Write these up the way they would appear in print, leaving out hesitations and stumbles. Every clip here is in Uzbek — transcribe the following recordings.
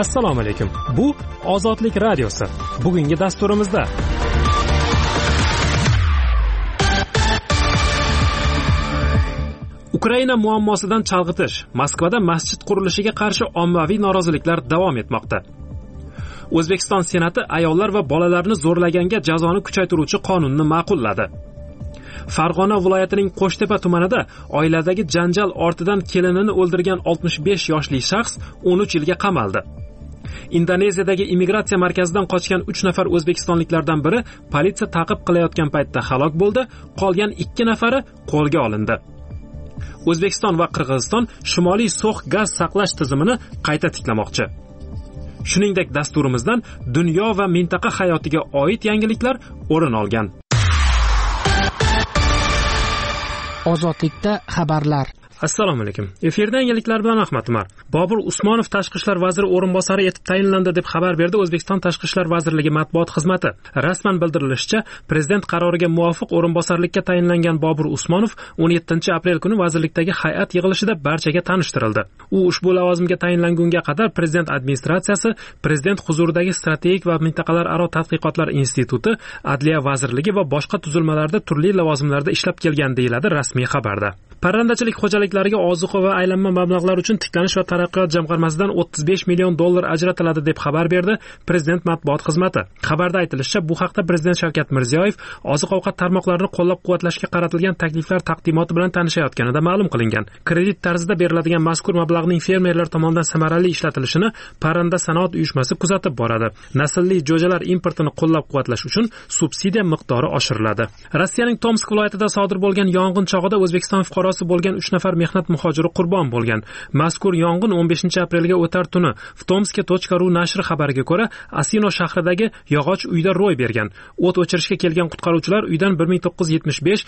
Assalomu alaykum. Bu Ozodlik radiosi. Bugungi dasturimizda Ukraina muammosidan chalg'itish. Moskvada masjid qurilishiga qarshi ommaviy noroziliklar davom etmoqda. O'zbekiston Senati ayollar va bolalarni zo'rlaganga jazoni kuchaytiruvchi qonunni ma'qulladi. Farg'ona viloyatining Qo'shtepa tumanida oiladagi janjal ortidan kelinini o'ldirgan 65 yoshli shaxs 13 yilga qamaldi. Indoneziyadagi immigratsiya markazidan qochgan 3 nafar o'zbekistonliklardan biri politsiya ta'qib qilayotgan paytda halok bo'ldi, qolgan 2 nafari qo'lga olindi. O'zbekiston va Qirg'iziston Shimoliy so'x gaz saqlash tizimini qayta tiklamoqchi. Shuningdek, dasturimizdan dunyo va mintaqa hayotiga oid yangiliklar o'rin olgan. Ozodlikda xabarlar. Assalomu alaykum. Efirda yangiliklar bilan Ahmad Umar. Bobur Usmonov tashqi ishlar vaziri o'rinbosari etib tayinlandi deb xabar berdi O'zbekiston tashqi ishlar vazirligi matbuot xizmati. Rasman bildirilishicha, prezident qaroriga muvofiq o'rinbosarlikka tayinlangan Bobur Usmonov 17-aprel kuni vazirlikdagi hay'at yig'ilishida barchaga tanishtirildi. U ushbu lavozimga tayinlangunga qadar prezident administratsiyasi, prezident huzuridagi strategik va mintaqalararo tadqiqotlar instituti, Adliya vazirligi va boshqa tuzilmalarda turli lavozimlarda ishlab kelgan deyiladi rasmiy xabarda. Parrandachilik xo'jaliklariga ozuqa va aylanma mablag'lar uchun tiklanish va taraqqiyot jamg'armasidan 35 million dollar ajratiladi deb xabar berdi prezident matbuot xizmati. Xabarda aytilishicha, bu haqda prezident Shavkat Mirziyoyev oziq-ovqat tarmoqlarini qo'llab-quvvatlashga qaratilgan takliflar taqdimoti bilan tanishayotganida ma'lum qilingan. Kredit tarzida beriladigan mazkur mablag'ning fermerlar tomonidan samarali ishlatilishini Parranda sanoat uyushmasi kuzatib boradi. Naslli jo'jalar importini qo'llab-quvvatlash uchun subsidiya miqdori oshiriladi. Rossiyaning Tomsk viloyatida sodir bo'lgan yong'in chog'ida O'zbekiston fuqarosi bo'lgan 3 nafar mehnat muhojiri qurbon bo'lgan. Mazkur yong'in 15-aprelga o'tar tuni Tomske.ru nashri xabariga ko'ra Asino shahridagi yog'och uyda ro'y bergan. O't o'chirishga kelgan qutqaruvchilar uydan 1975,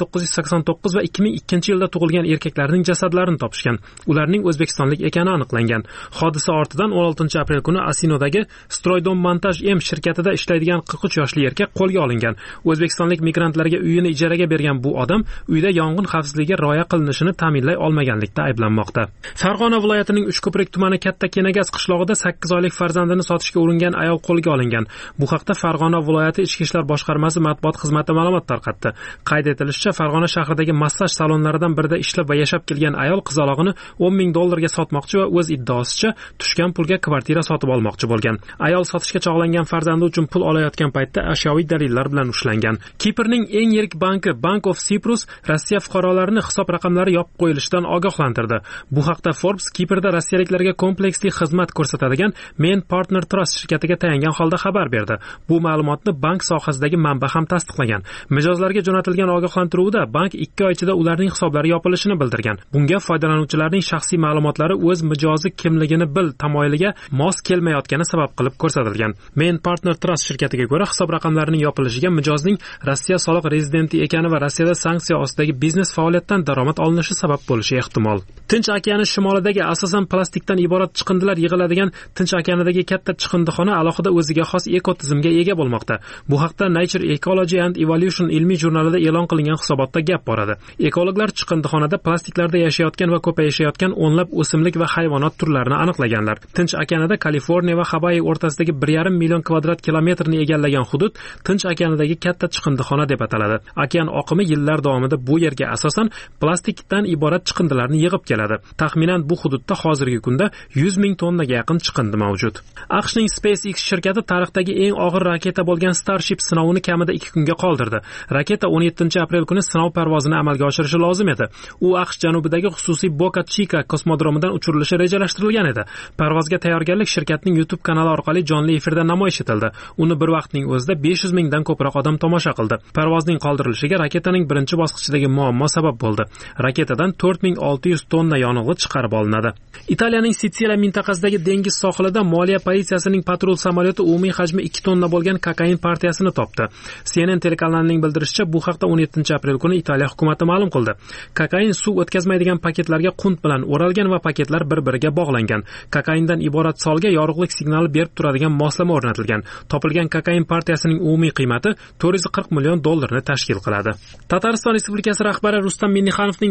1989 va 2002 yilda tug'ilgan erkaklarning jasadlarini topishgan. Ularning o'zbekistonlik ekani aniqlangan. Hodisa ortidan 16-aprel kuni Asinodagi Stroydom Montaj M shirkatida ishlaydigan 43 yoshli erkak qo'lga olingan. O'zbekistonlik migrantlarga uyini ijaraga bergan bu odam uyda yong'in xavfsizligiga rioya qilinishini ta'minlay olmaganlikda ayblanmoqda. Farg'ona viloyatining Uchko'prik tumani Katta Kenagaz qishlog'ida 8 oylik farzandini sotishga uringan ayol qo'lga olingan. Bu haqda Farg'ona viloyati Ichki ishlar boshqarmasi matbuot xizmati ma'lumot tarqatdi. Qayd etilishicha, Farg'ona shahridagi massaj salonlaridan birida ishlab va yashab kelgan ayol qizalog'ini 10 ming dollarga sotmoqchi va o'z iddaosicha tushgan pulga kvartira sotib olmoqchi bo'lgan. Ayol sotishga chog'langan farzandi uchun pul olayotgan paytda ashyoviy dalillar bilan ushlangan. Kiprning eng yirik banki Bank of Cyprus Rossiya fuqarolarini hisob raqamlari yopib qo'yilishidan ogohlantirdi. Bu haqda Forbes Kiprda rossiyaliklarga kompleksli xizmat ko'rsatadigan Main Partner Trust shirkatiga tayangan holda xabar berdi. Bu ma'lumotni bank sohasidagi manba ham tasdiqlagan. Mijozlarga jo'natilgan ogohlantiruvda bank 2 oy ichida ularning hisoblari yopilishini bildirgan. Bunga foydalanuvchilarning shaxsiy ma'lumotlari o'z mijozi kimligini bil tamoyiliga mos kelmayotgani sabab qilib ko'rsatilgan. Main Partner Trust shirkatiga ko'ra, hisob raqamlarining yopilishiga mijozning Rossiya soliq rezidenti ekani va Rossiyada sanksiya ostidagi biznes faoliyatdan daromad olinishi sabab bo'lishi ehtimol. Tinch okeani shimolidagi asosan plastikdan iborat chiqindilar yig'iladigan Tinch okeanidagi katta chiqindixona alohida o'ziga xos ekotizimga ega bo'lmoqda. Bu haqda Nature Ecology and Evolution ilmiy jurnalida e'lon qilingan hisobotda gap boradi. Ekologlar chiqindixonada plastiklarda yashayotgan va ko'payishayotgan o'nlab o'simlik va hayvonot turlarini aniqlaganlar. Tinch okeanida Kaliforniya va Havayi o'rtasidagi 1,5 million kvadrat kilometrni egallagan hudud Tinch okeanidagi katta chiqindixona deb ataladi. Okean oqimi yillar davomida bu yerga asosan plastikdan iborat chiqindilarni yig'ib keladi. Taxminan bu hududda hozirgi kunda 100 ming tonnaga yaqin chiqindi mavjud. AQShning SpaceX shirkati tarixdagi eng og'ir raketa bo'lgan Starship sinovini kamida 2 kunga qoldirdi. Raketa 17-aprel kuni sinov parvozini amalga oshirishi lozim edi. U AQSh janubidagi xususiy Boca Chica kosmodromidan uchirilishi rejalashtirilgan edi. Parvozga tayyorgarlik shirkatning YouTube kanali orqali jonli efirda namoyish etildi. Uni bir vaqtning o'zida 500 mingdan ko'proq odam tomosha qildi. Parvozning qoldirilishiga raketaning birinchi bosqichidagi muammo sabab bo'ldi. Raketadan 4600 tonna yonilg'i chiqarib olinadi. Italiyaning Sitsiliya mintaqasidagi dengiz sohilida moliya politsiyasining patrul samolyoti umumiy hajmi 2 tonna bo'lgan kokain partiyasini topdi. CNN telekanalining bildirishicha, bu haqda 17-aprel kuni Italiya hukumati ma'lum qildi. Kokain suv o'tkazmaydigan paketlarga qunt bilan o'ralgan va paketlar bir-biriga bog'langan. Kokaindan iborat solga yorug'lik signali berib turadigan moslama o'rnatilgan. Topilgan kokain partiyasining umumiy qiymati 440 million dollarni tashkil qiladi. Tatariston Respublikasi rahbari Rustam Minnixanovning Moldovaga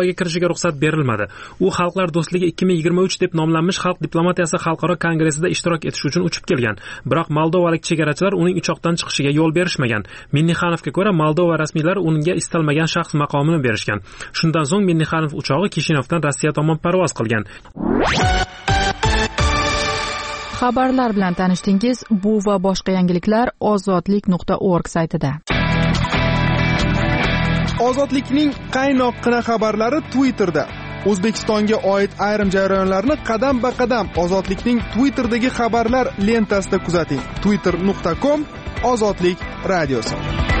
Xitoyga kirishiga ruxsat berilmadi. U Xalqlar do'stligi 2023 deb nomlanmish Xalq diplomatiyasi xalqaro kongressida ishtirok etish uchun uchib kelgan. Biroq moldovalik chegarachilar uning uchoqdan chiqishiga yo'l berishmagan. Minnixanovga ko'ra, Moldova rasmiylari unga istalmagan shaxs maqomini berishgan. Shundan so'ng Minnixanov uchog'i Kishinovdan Rossiya tomon parvoz qilgan. Xabarlar bilan tanishdingiz. Bu va boshqa yangiliklar ozodlik.org saytida. Ozodlikning qaynoqqina xabarlari Twitterda. O'zbekistonga oid ayrim jarayonlarni qadam-ba-qadam Ozodlikning Twitterdagi xabarlar lentasida kuzating. twitter.com Ozodlik radiosi.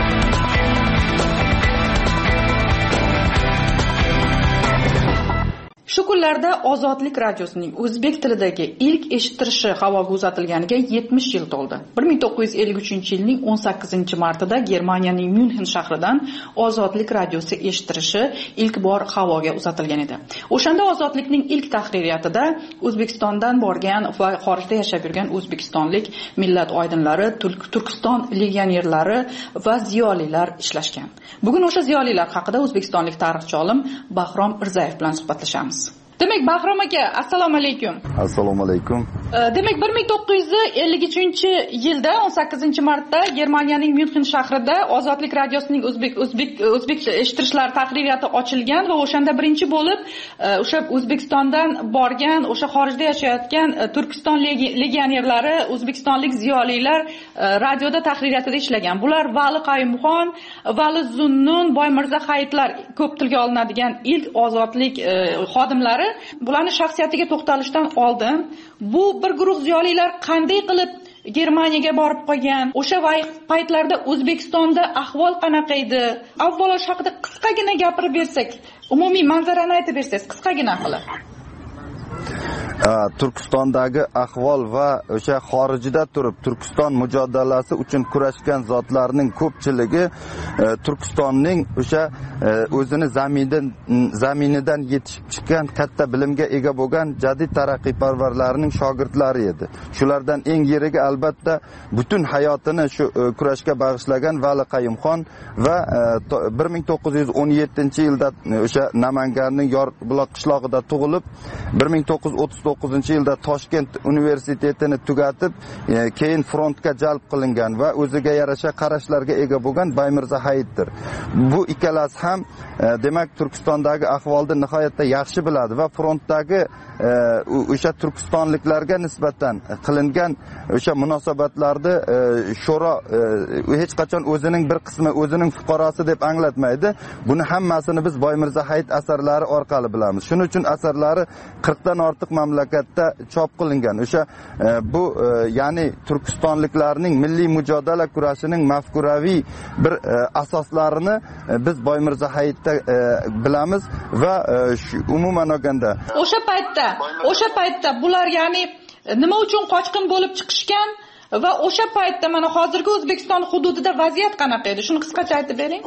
Shu kunlarda Ozodlik radiosining o'zbek tilidagi ilk eshittirishi havoga uzatilganiga 70 yil to'ldi. 1953-yilning 18-martida Germaniyaning Myunxen shahridan Ozodlik radiosi eshittirishi ilk bor havoga uzatilgan edi. O'shanda Ozodlikning ilk tahririyatida O'zbekistondan borgan va xorijda yashab yurgan o'zbekistonlik millat oydinlari, Turkiston legionerlari va ziyolilar ishlashgan. Bugun o'sha ziyolilar haqida o'zbekistonlik tarixchi olim Bahrom Irzayev bilan suhbatlashamiz. Demak, Bahrom aka, assalomu alaykum. Assalomu alaykum. Demak, 1953-yilda 18-martda Germaniyaning Myunxen shahrida Ozodlik radiosining o'zbek eshittirishlar tahririyati ochilgan va o'shanda birinchi bo'lib o'sha O'zbekistondan borgan, o'sha xorijda yashayotgan Turkiston legionerlari, o'zbekistonlik ziyolilar radioda tahririyatida ishlagan. Bular Vali Qayumxon, Vali Zunnun, Boymirza Hayitlar ko'p tilga olinadigan ilk ozodlik xodimlari. Bularning shaxsiyatiga to'xtalishdan oldin, bu bir guruh ziyolilar qanday qilib Germaniyaga borib qolgan? O'sha paytlarda O'zbekistonda ahvol qanaqa edi? Avvalo shu haqida qisqagina gapirib bersak, umumiy manzarani aytib bersangiz, qisqagina qilib. Turkistondagi ahvol va o'sha xorijda turib Turkiston mujodalasi uchun kurashgan zotlarning ko'pchiligi Turkistonning o'sha o'zini zaminidan yetishib chiqqan, katta bilimga ega bo'lgan jadid taraqqiyparvarlarning shogirdlari edi. Shulardan eng yiriga albatta butun hayotini shu kurashga bag'ishlagan Vali Qayumxon va 1917-yilda o'sha Namanganning Yorbuloq qishlog'ida tug'ilib, 1939-yilda Toshkent universitetini tugatib, keyin frontga jalb qilingan va o'ziga yarasha qarashlarga ega bo'lgan Boymirza Hayitdir. Bu ikkalasi ham demak Turkistondagi ahvolni nihoyatda yaxshi biladi va frontdagi o'sha turkistonliklarga nisbatan qilingan o'sha munosabatlarni sho'ro hech qachon o'zining bir qismi o'zining fuqarosi deb anglatmaydi. Buni hammasini biz Boymirza Hayit asarlari orqali bilamiz. Shuning uchun asarlari 40 dan ortiq mamlakatda chop qilingan. O'sha bu ya'ni turkistonliklarning milliy mujodala kurashining mafkuraviy bir asoslarini biz Boymirza Hayitda bilamiz va umuman olganda o'sha paytda bular ya'ni nima uchun qochqin bo'lib chiqishgan va o'sha paytda mana hozirgi O'zbekiston hududida vaziyat qanaqa edi? Shuni qisqacha aytib bering.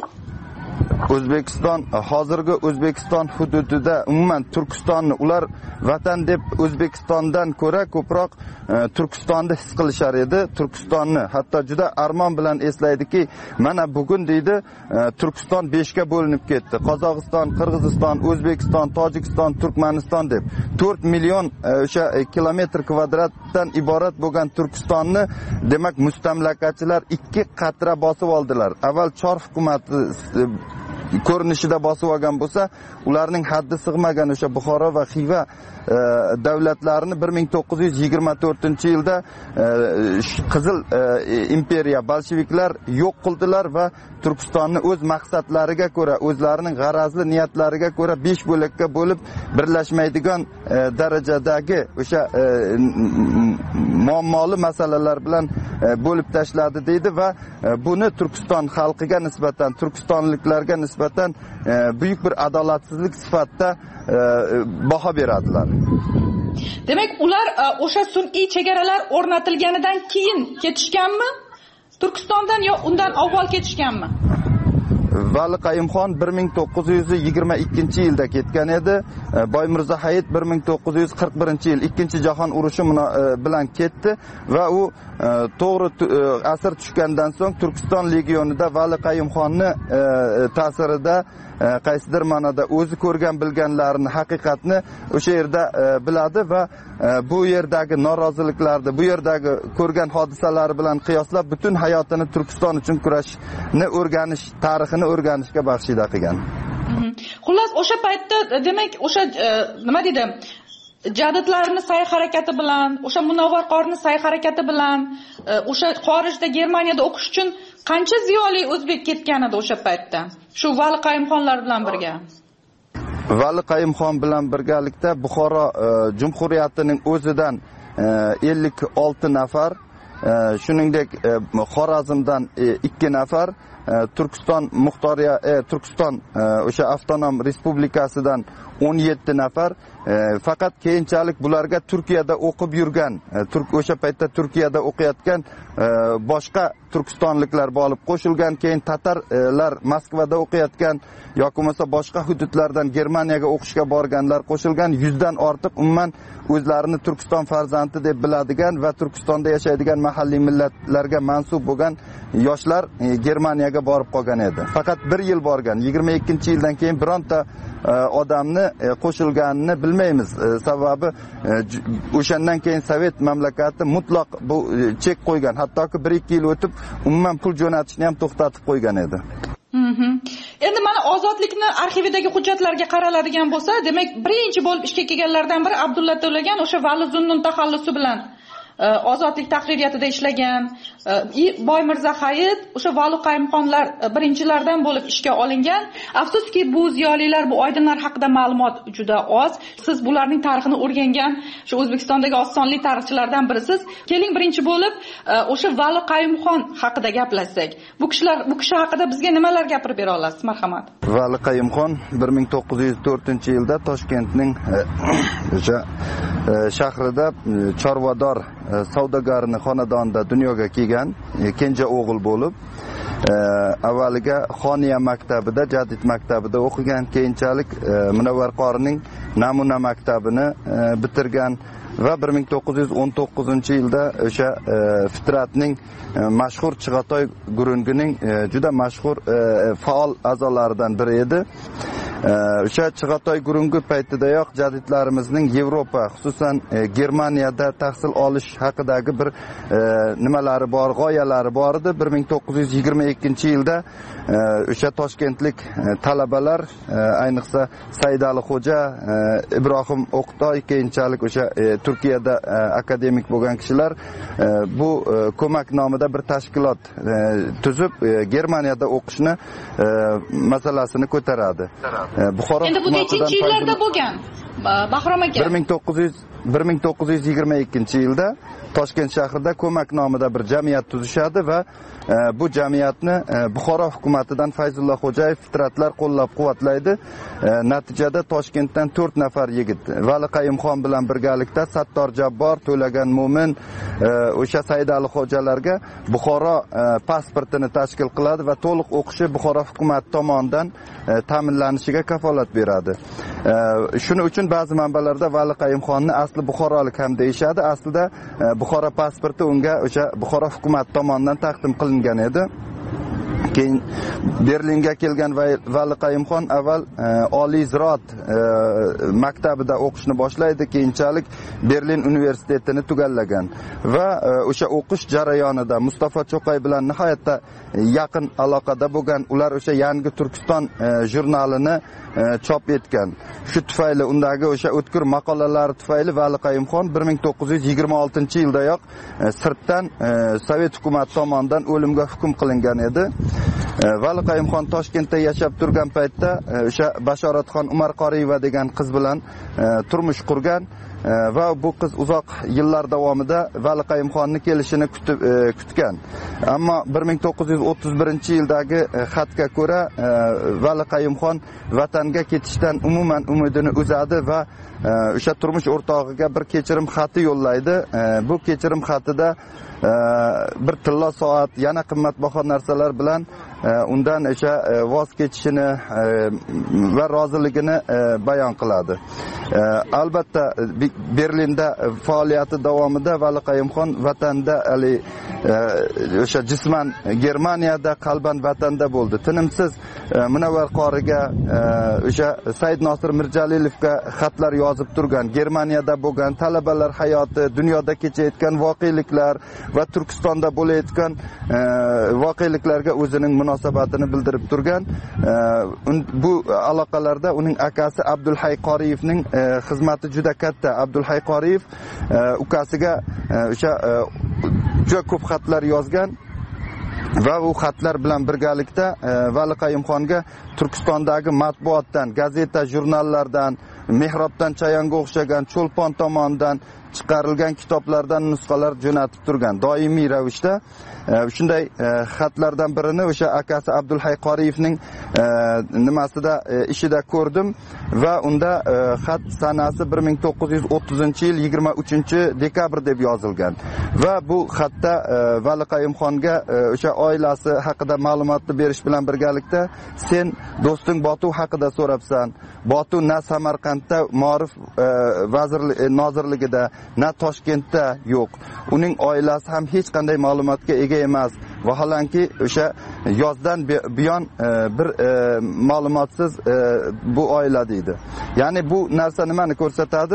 Hozirgi O'zbekiston hududida umuman Turkistonni ular vatan deb O'zbekistondan ko'ra ko'proq Turkistonni his qilishar edi. Turkistonni hatto juda armon bilan eslaydiki, mana bugun deydi Turkiston 5 ga bo'linib ketdi. Qozog'iston, Qirg'iziston, O'zbekiston, Tojikiston, Turkmaniston deb 4 million o'sha kilometr kvadratdan iborat bo'lgan Turkistonni demak mustamlakachilar 2 qatra bosib oldilar. Avval Chor hukumati ko'rinishida bosib olgan bo'lsa, ularning haddi sig'magan o'sha Buxoro va Xiva davlatlarini 1924-yilda Qizil imperiya bolsheviklar yo'q qildilar va Turkistonni o'z maqsadlariga ko'ra, o'zlarining g'arazli niyatlariga ko'ra 5 bo'lakka bo'lib birlashmaydigan darajadagi o'sha muammoli masalalar bilan bo'lib tashladi deydi va buni Turkiston xalqiga nisbatan, turkistonliklarga nisbatan buyuk bir adolatsizlik sifatida baho beradilar. Demak, ular o'sha sun'iy chegaralar o'rnatilganidan keyin ketishganmi? Turkistondan yo undan avval ketishganmi? Vali Qayumxon 1922-yilda ketgan edi. Boymirzo Hayit 1941-yil Ikkinchi jahon urushi bilan ketdi va u to'g'ri asr tushgandan so'ng Turkiston legionida Vali Qayumxonni ta'sirida qaysidir ma'noda o'zi ko'rgan bilganlarini, haqiqatni o'sha yerda biladi va bu yerdagi noroziliklarni, bu yerdagi ko'rgan hodisalari bilan qiyoslab butun hayotini Turkiston uchun kurashni o'rganish, tarixini o'rganishga baxshida qilgan. Xullas, o'sha paytda demak, o'sha nima deydi? Jadidlarni sa'y harakati bilan, o'sha Munavvar qorining sa'y harakati bilan, o'sha xorijda Germaniyada o'qish uchun qancha ziyoli o'zbek ketgan edi o'sha paytda? Shu Vali Qayumxonlar bilan birga. Vali Qayumxon bilan birgalikda Buxoro Jumhuriyatining o'zidan 56 nafar, shuningdek Xorazmdan 2 nafar, Turkiston Turkiston o'sha avtonom respublikasidan 17 nafar, faqat keyinchalik bularga Turkiyada o'qib yurgan, o'sha paytda Turkiyada o'qiyotgan boshqa turkistonliklar bo'lib qo'shilgan, keyin tatarlar Moskvada o'qiyotgan yoki bo'lmasa boshqa hududlardan Germaniyaga o'qishga borganlar qo'shilgan. 100 dan ortiq umuman o'zlarini Turkiston farzandi deb biladigan va Turkistonda yashaydigan mahalliy millatlarga mansub bo'lgan yoshlar Germaniyaga borib qolgan edi. Faqat 1 yil borgan. 22-yildan keyin bironta odamni qo'shilganini bilmaymiz. Sababi o'shandan keyin Sovet mamlakati mutlaq bu chek qo'ygan. Hattoki 1-2 yil o'tib umuman pul jo'natishni ham to'xtatib qo'ygan edi. Endi mana Ozodlikni arxividagi hujjatlarga qaraladigan bo'lsa, demak, birinchi bo'lib ishga kelganlardan biri Abdulla To'lagan o'sha Vali Zunnun taxallusi bilan Ozodlik tahririyatida ishlagan. Boymirzo Hayit o'sha Vali Qayumxonlar birinchilardan bo'lib ishga olingan. Afsuski, bu ziyolilar, bu oydinlar haqida ma'lumot juda oz. Siz bularning tarixini o'rgangan, shu O'zbekistondagi osonli tarixchilardan birisiz. Keling, birinchi bo'lib o'sha Vali Qayumxon haqida gaplashsak. Bu kishi haqida bizga nimalar gapirib bera olasiz, marhamat? Vali Qayumxon 1904-yilda Toshkentning o'sha shahrida chorvador savdogarning xonadonida dunyoga kelgan, kenja o'g'il bo'lib, avvaliga Xoniya maktabida, Jadid maktabida o'qigan, keyinchalik Munavvar qorining namuna maktabini bitirgan va 1919-yilda o'sha Fitratning mashhur Chig'atoy gurungining juda mashhur faol a'zolaridan biri edi. O'sha Chig'atoy gurungi paytidayoq jadidlarimizning Yevropa, xususan Germaniyada tahsil olish haqidagi bir nimalari bor, g'oyalari bor edi. 1922-yilda o'sha toshkentlik talabalar, ayniqsa Saidali Xo'ja, Ibrohim O'qtoy, keyinchalik o'sha Turkiyada akademik bo'lgan kishilar bu ko'mak nomida bir tashkilot tuzib Germaniyada o'qishni masalasini ko'taradi. Buxoro endi bu nechinchi yillarda bo'lgan? Bahrom aka 1922-yilda Toshkent shahrida ko'mak nomida bir jamiyat tuzishadi va bu jamiyatni Buxoro hukumatidan Fayzullo Xo'jayev Fitratlar qo'llab-quvvatlaydi. Natijada Toshkentdan 4 nafar yigit Vali Qayumxon bilan birgalikda Sattor Jabbor, To'lagan Mo'min, o'sha Saidali Xo'jalarga Buxoro pasportini tashkil qiladi va to'liq o'qishi Buxoro hukumati tomonidan ta'minlanishiga kafolat beradi. Shuning uchun ba'zi manbalarda Vali Qayumxonni asli buxorolik ham deyshadi. Aslida Buxoro pasporti unga o'sha Buxoro hukumati tomonidan taqdim qilingan edi. Keyin Berlinga kelgan Vali Qayumxon avval Oliy ziroat maktabida o'qishni boshlaydi, keyinchalik Berlin universitetini tugallagan va o'sha o'qish jarayonida Mustafa Cho'qay bilan nihoyatda yaqin aloqada bo'lgan. Ular o'sha Yangi Turkiston jurnalini chop etgan. Shu tufayli undagi o'sha o'tkir maqolalari tufayli Vali Qayumxon 1926-yildayoq sirtdan Sovet hukumati tomonidan o'limga hukm qilingan edi. Vali Qayumxon Toshkentda yashab turgan paytda o'sha Bashoratxon Umar Qoriyeva degan qiz bilan turmush qurgan. va bu qiz uzoq yillar davomida Vali Qayumxonni kelishini kutgan. Ammo 1931-yildagi xatga ko'ra Vali Qayumxon vatanga ketishdan umuman umidini uzadi va o'sha turmush o'rtog'iga bir kechirim xati yo'llaydi. Bu kechirim xatida bir tilla soat, yana qimmatbaho narsalar bilan undan o'sha voz kechishini va roziligini bayon qiladi. Albatta Berlinda faoliyati davomida Vali Qayumxon vatanda o'sha jisman Germaniyada, qalban vatanda bo'ldi. Tinimsiz Munavvar qoriga, o'sha Said Nosir Mirjalilovga xatlar yozib turgan, Germaniyada bo'lgan talabalar hayoti, dunyoda kechayotgan voqeliklar va Turkistonda bo'layotgan voqeliklarga o'zining munosabatini bildirib turgan. Bu aloqalarda uning akasi Abdulhay Qoriyevning xizmati juda katta. Abdulhay Qoriyev ukasiga o'sha juda ko'p xatlar yozgan va u xatlar bilan birgalikda Vali Qayumxonga Turkistondagi matbuotdan, gazeta, jurnallardan, Mehrobdan Chayonga o'xshagan Cho'lpon tomonidan chiqarilgan kitoblardan nusxalar jo'natib turgan. Doimiy ravishda shunday xatlardan birini o'sha akasi Abdulhay Qoriyevning nimasida ishida ko'rdim va unda xat sanasi 1930-yil 23-dekabr deb yozilgan. Va bu xatda Vali Qayumxonga o'sha oilasi haqida ma'lumotni berish bilan birgalikda sen do'sting Botu haqida so'rabsan. Botu na Samarqandda Ma'rif nozirligida, na Toshkentda yo'q. Uning oilasi ham hech qanday ma'lumotga ega emas. Vaholanki o'sha yozdan buyon bir ma'lumotsiz bu oila deydi. Ya'ni bu narsa nimani ko'rsatadi?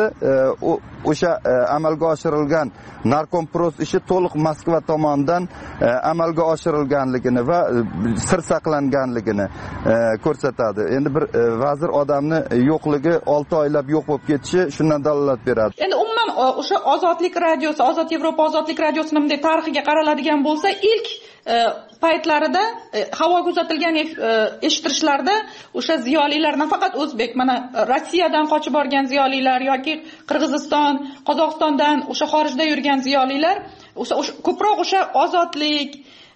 O'sha amalga oshirilgan Narkompros ishi to'liq Moskva tomonidan amalga oshirilganligini va sir saqlanganligini ko'rsatadi. Endi bir vazir odamni yo'qligi 6 oylab yo'q bo'lib ketishi shundan dalolat beradi. Endi umuman o'sha Ozodlik radiosi, Ozod Yevropa Ozodlik radiosining bunday tarixiga qaraladigan bo'lsa, ilk paytlarida havoga uzatilgan eshittirishlarda o'sha ziyolilar nafaqat o'zbek, mana Rossiyadan qochib borgan ziyolilar yoki Qirg'iziston, Qozog'istondan o'sha xorijda yurgan ziyolilar ko'proq o'sha ozodlik,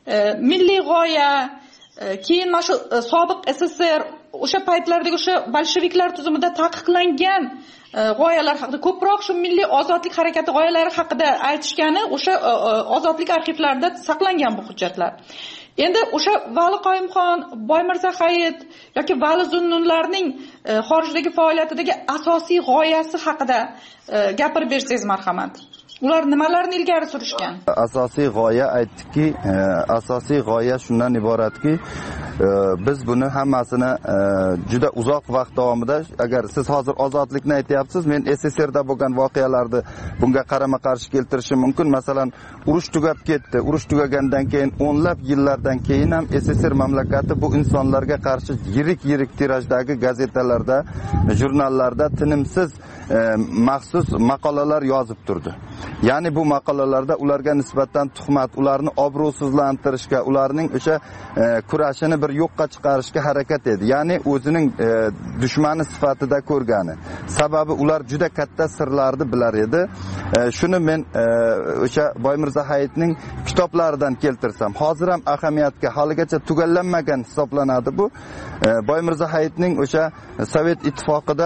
milliy g'oya, keyin mana shu sobiq SSR o'sha paytlardagi o'sha bolsheviklar tuzumida taqiqlangan g'oyalar haqida, ko'proq shu milliy ozodlik harakati g'oyalari haqida aytishgani o'sha ozodlik arxivlarida saqlangan bu hujjatlar. Endi o'sha Vali Qayumxon, Boymirza Hayit yoki Vali Zunnunlarning xorijdagi faoliyatidagi asosiy g'oyasi haqida gapirib bersangiz marhamat. Ular nimalarni ilgari surishgan? Asosiy g'oya aytdikki, asosiy g'oya shundan iboratki, biz buni hammasini juda uzoq vaqt davomida, agar siz hozir ozodlikni aytyapsiz, men SSRda bo'lgan voqealarni bunga qarama-qarshi keltirishim mumkin. Masalan, urush tugab ketdi. Urush tugagandan keyin o'nlab yillardan keyin ham SSR mamlakati bu insonlarga qarshi yirik tirajdagi gazetalarda, jurnallarda tinimsiz maxsus maqolalar yozib turdi. Ya'ni bu maqolalarda ularga nisbatan tuhmat, ularni obro'sizlantirishga, ularning o'sha kurashini bir yo'qqa chiqarishga harakat edi. Ya'ni o'zining dushmani sifatida ko'rgani. Sababi ular juda katta sirlarni bilar edi. Shuni men o'sha Boymirza Hayitning kitoblaridan keltirsam, hozir ham ahamiyatga haligacha tugallanmagan hisoblanadi bu. Boymirza Hayitning o'sha Sovet ittifoqida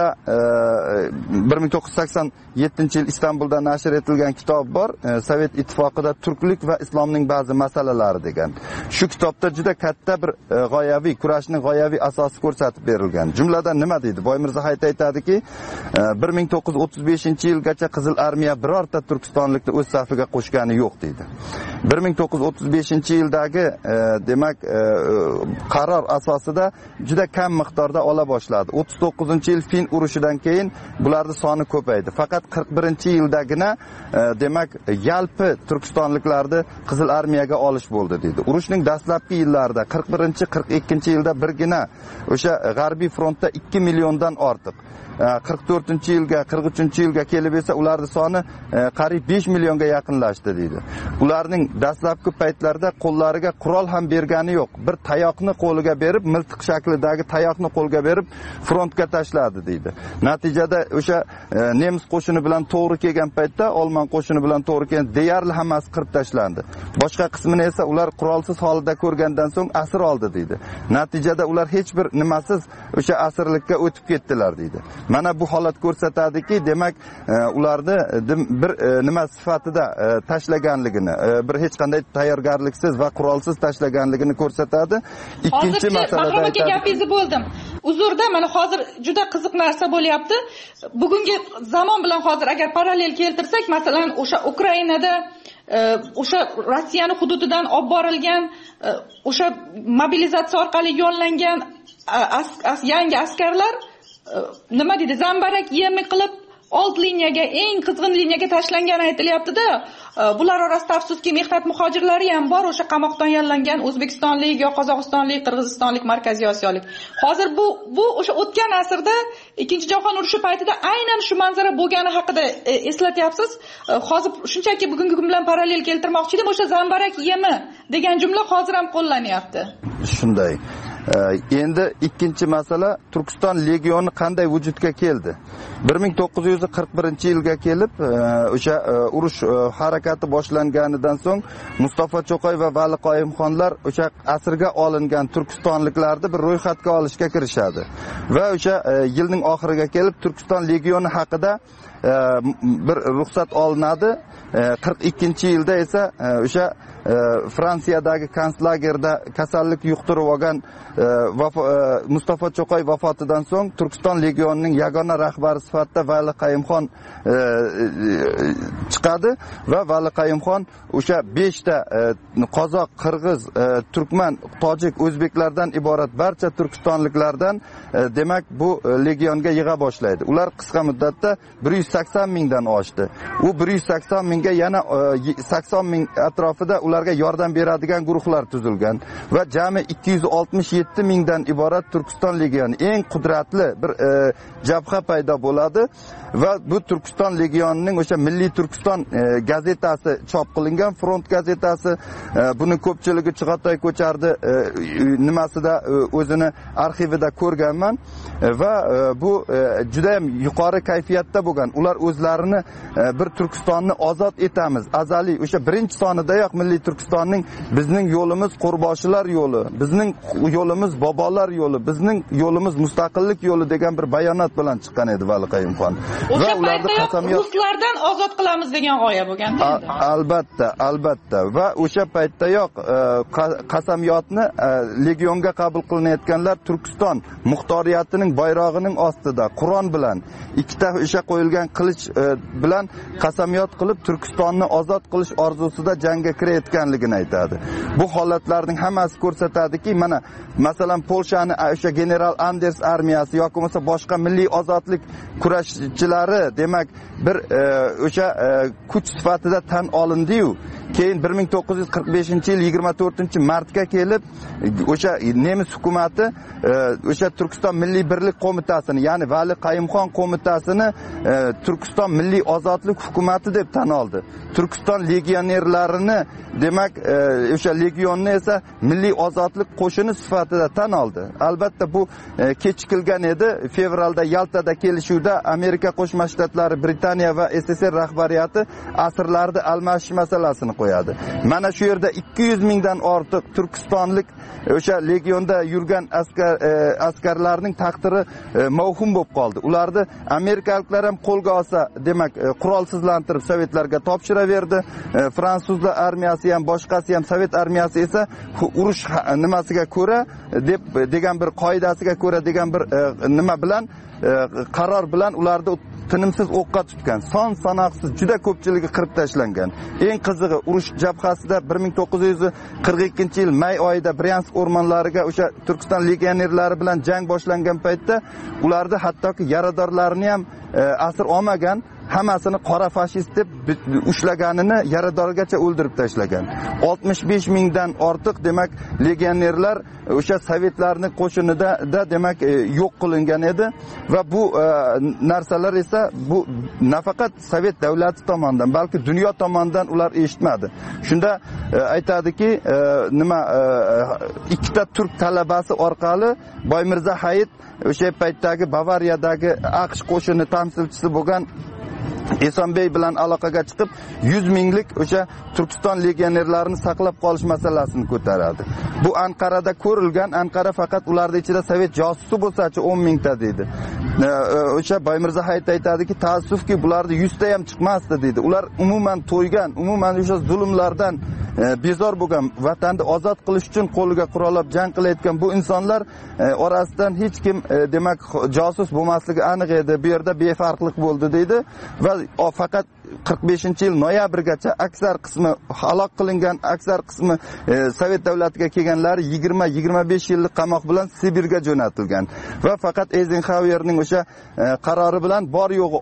1987-yil Istanbulda nashr etilgan kitob bor, Sovet ittifoqida turklik va islomning ba'zi masalalari degan. Shu kitobda juda katta bir g'oyaviy, kurashning g'oyaviy asosi ko'rsatib berilgan. Jumladan nima deydi? Boymirza Hayit aytadiki, 1935-yilgacha Qizil armiya birorta turkistonlikni o'z safiga qo'shgani yo'q deydi. 1935-yildagi demak qaror asosida juda kam miqdorda ola boshladi. 39-yil Fin urushidan keyin bularning soni ko'paydi. Faqat 41-yildagina demak yalpi turkistonliklarni Qizil armiyaga olish bo'ldi deydi. Urushning dastlabki yillarida 41-42-yilda birgina o'sha G'arbiy frontda 2 milliondan ortiq, 44-yilga, 43-yilga kelib esa ularning soni qariyb 5 millionga yaqinlashdi deydi. Ularning dastlabki paytlarda qo'llariga qurol ham bergani yo'q. Bir tayoqni qo'liga berib, miltiq shaklidagi tayoqni qo'lga berib frontga tashladi deydi. Natijada o'sha nemis qo'shini bilan to'g'ri kelgan paytda olman qo'shini bilan to'g'ri kelgan deyarli hammasi qirib tashlandi. Boshqa qismini esa ular qurolsiz holida ko'rgandan so'ng asir oldi deydi. Natijada ular hech bir nimasiz o'sha asirlikka o'tib ketdilar deydi. Mana bu holat ko'rsatadiki, demak ularni bir nima sifatida tashlaganligini, bir hech qanday tayyorgarliksiz va qurolsiz tashlaganligini ko'rsatadi. Ikkinchi masalada gapingizni bo'ldim. Uzrda, mana hozir juda qiziq narsa bo'lyapti. Bugungi zamon bilan hozir agar parallel keltirsak, masalan, o'sha Ukrainada o'sha Rossiyaning hududidan olib borilgan, o'sha mobilizatsiya orqali yo'llangan yangi askarlar nima deydi, zambarak yemi qilib old liniyaga, eng qizg'in liniyaga tashlangani aytilyapti-da. Bular orasida afsuski mehnat muhojirlari ham bor, o'sha qamoqdan yollangan o'zbekistonlik yo qozog'istonlik, qirg'izistonlik, markaziy osiyolik. Hozir bu o'sha o'tgan asrda Ikkinchi jahon urushi paytida aynan shu manzara bo'lgani haqida eslatyapsiz. Hozir shunchaki bugungi kun bilan parallel keltirmoqchi edim, o'sha zambarak yemi degan jumla hozir ham qo'llanyapti. Shunday. Endi ikkinchi masala, Turkiston legioni qanday vujudga keldi? 1941-yilga kelib, o'sha urush harakati boshlanganidan so'ng Mustafa Cho'qay va Vali Qayumxonlar o'sha asirga olingan turkistonliklarni bir ro'yxatga olishga kirishadi. Va o'sha yilning oxiriga kelib Turkiston legioni haqida bir ruxsat olinadi. 42-yilda esa o'sha Fransiyadagi konslagerda kasallik yuqtirib olgan Mustafa Cho'qay vafotidan so'ng Turkiston legionining yagona rahbari sifatida Vali Qayumxon chiqadi va Vali Qayumxon o'sha 5 ta qozoq, qirg'iz, turkman, tojik, o'zbeklardan iborat barcha turkistonliklardan demak bu legionga yig'a boshlaydi. Ular qisqa muddatda 180 mingdan oshdi. U 180 mingga yana 80 ming atrofida ularga yordam beradigan guruhlar tuzilgan va jami 267 mingdan iborat Turkiston legioni eng qudratli bir jabha paydo bo'ladi va bu Turkiston legionining o'sha Milliy Turkiston gazetasi chop qilingan, Front gazetasi, buni ko'pchiligi Chig'atoy ko'chardi nimasida o'zini arxivida ko'rganman va bu juda ham yuqori kayfiyatda bo'lgan. Ular o'zlarini bir Turkistonni ozod etamiz, azaliy o'sha birinchi sonidayoq Milliy Turkistonning bizning yo'limiz Qo'rboshilar yo'li, bizning yo'limiz bobolar yo'li, bizning yo'limiz mustaqillik yo'li degan bir bayonot bilan chiqqan edi Vali Qayumxon. Va ularni qasamyod ruslardan ozod qilamiz degan g'oya bo'lgan. Albatta va o'sha paytdayoq qasamyodni legionga qabul qilinayotganlar Turkiston muxtoriyatining bayrog'ining ostida Qur'on bilan ikkita o'sha qo'yilgan qilich bilan qasamyod qilib Turkistonni ozod qilish orzusida jangga kirayotganligini aytadi. Bu holatlarning hammasi ko'rsatadiki, mana masalan Polshani o'sha general Anders armiyasi yoki bo'lmasa boshqa milliy ozodlik kurashchilari demak bir o'sha kuch sifatida tan olindi-yu, keyin 1945-yil 24-martga kelib o'sha nemis hukumatı o'sha Turkiston Milliy Birlik qo'mitasini, ya'ni Vali Qayumxon qo'mitasini Turkiston Milliy ozodlik hukumati deb tan oldi. Turkiston legionerlarini demak o'sha legionni esa Milliy ozodlik qo'shini sifatida tan oldi. Albatta bu kechikilgan edi. Fevralda Yaltada kelishuvda Amerika Qo'shma Shtatlari, Britaniya va SSR rahbariyati asirlarni almashish masalasini qo'yadi. Mana shu yerda 200 mingdan ortiq turkistonlik o'sha legionda yurgan askarlarning taqdiri mavhum bo'lib qoldi. Ularni amerikaliklar ham qo'lga olsa, demak qurolsizlantirib sovetlarga topshiraverdi. Fransuzlar armiyasi ham, boshqasi ham, sovet armiyasi esa urush nimasiga ko'ra degan bir qoidasiga ko'ra degan bir nima bilan qaror bilan ularni tinimsiz o'qqa tutgan. Son sanoqsiz juda ko'pchiligi qirib tashlangan. Eng qizig'i urush jabhasida 1942-yil may oyida Bryansk o'rmonlariga o'sha Turkiston legionerlari bilan jang boshlangan paytda ularni hattoki yaradorlarini ham asir olmagan, hammasini qora fashist deb ushlaganini yaradorgacha o'ldirib tashlagan. 65 mingdan ortiq demak legionerlar o'sha sovetlarning qo'shinida demak yo'q qilingan edi va bu narsalar esa bu nafaqat sovet davlati tomonidan, balki dunyo tomonidan ular eshitmadi. Shunda aytadiki, nima ikkita turk talabasi orqali Boymirza Hayit o'sha paytdagi Bavariyadagi AQSh qo'shini tamsilchisi bo'lgan Esonbey bilan aloqaga chiqib 100 minglik o'sha Turkiston legionerlarini saqlab qolish masalasini ko'taradi. Bu Anqarada ko'rilgan, Anqara faqat ularning ichida sovet josusi bo'lsa-chi 10 mingta deydi. O'sha Boymirza Hayit aytadiki, taassufki bularning 100 ta ham chiqmasdi deydi. Ular umuman to'ygan, umuman o'sha zulmlardan bezor bo'lgan, vatanni ozod qilish uchun qo'liga qurolab jang qilayotgan bu insonlar orasidan hech kim demak josus bo'lmasligi aniq edi. Bu yerda befarqlik bo'ldi deydi va faqat 45-yil noyabrgacha aksar qismi halok qilingan, aksar qismi Sovet davlatiga kelganlar 20-25 yillik qamoq bilan Sibirga jo'natilgan va faqat Eisenhowerning o'sha qarori bilan bor yo'g'i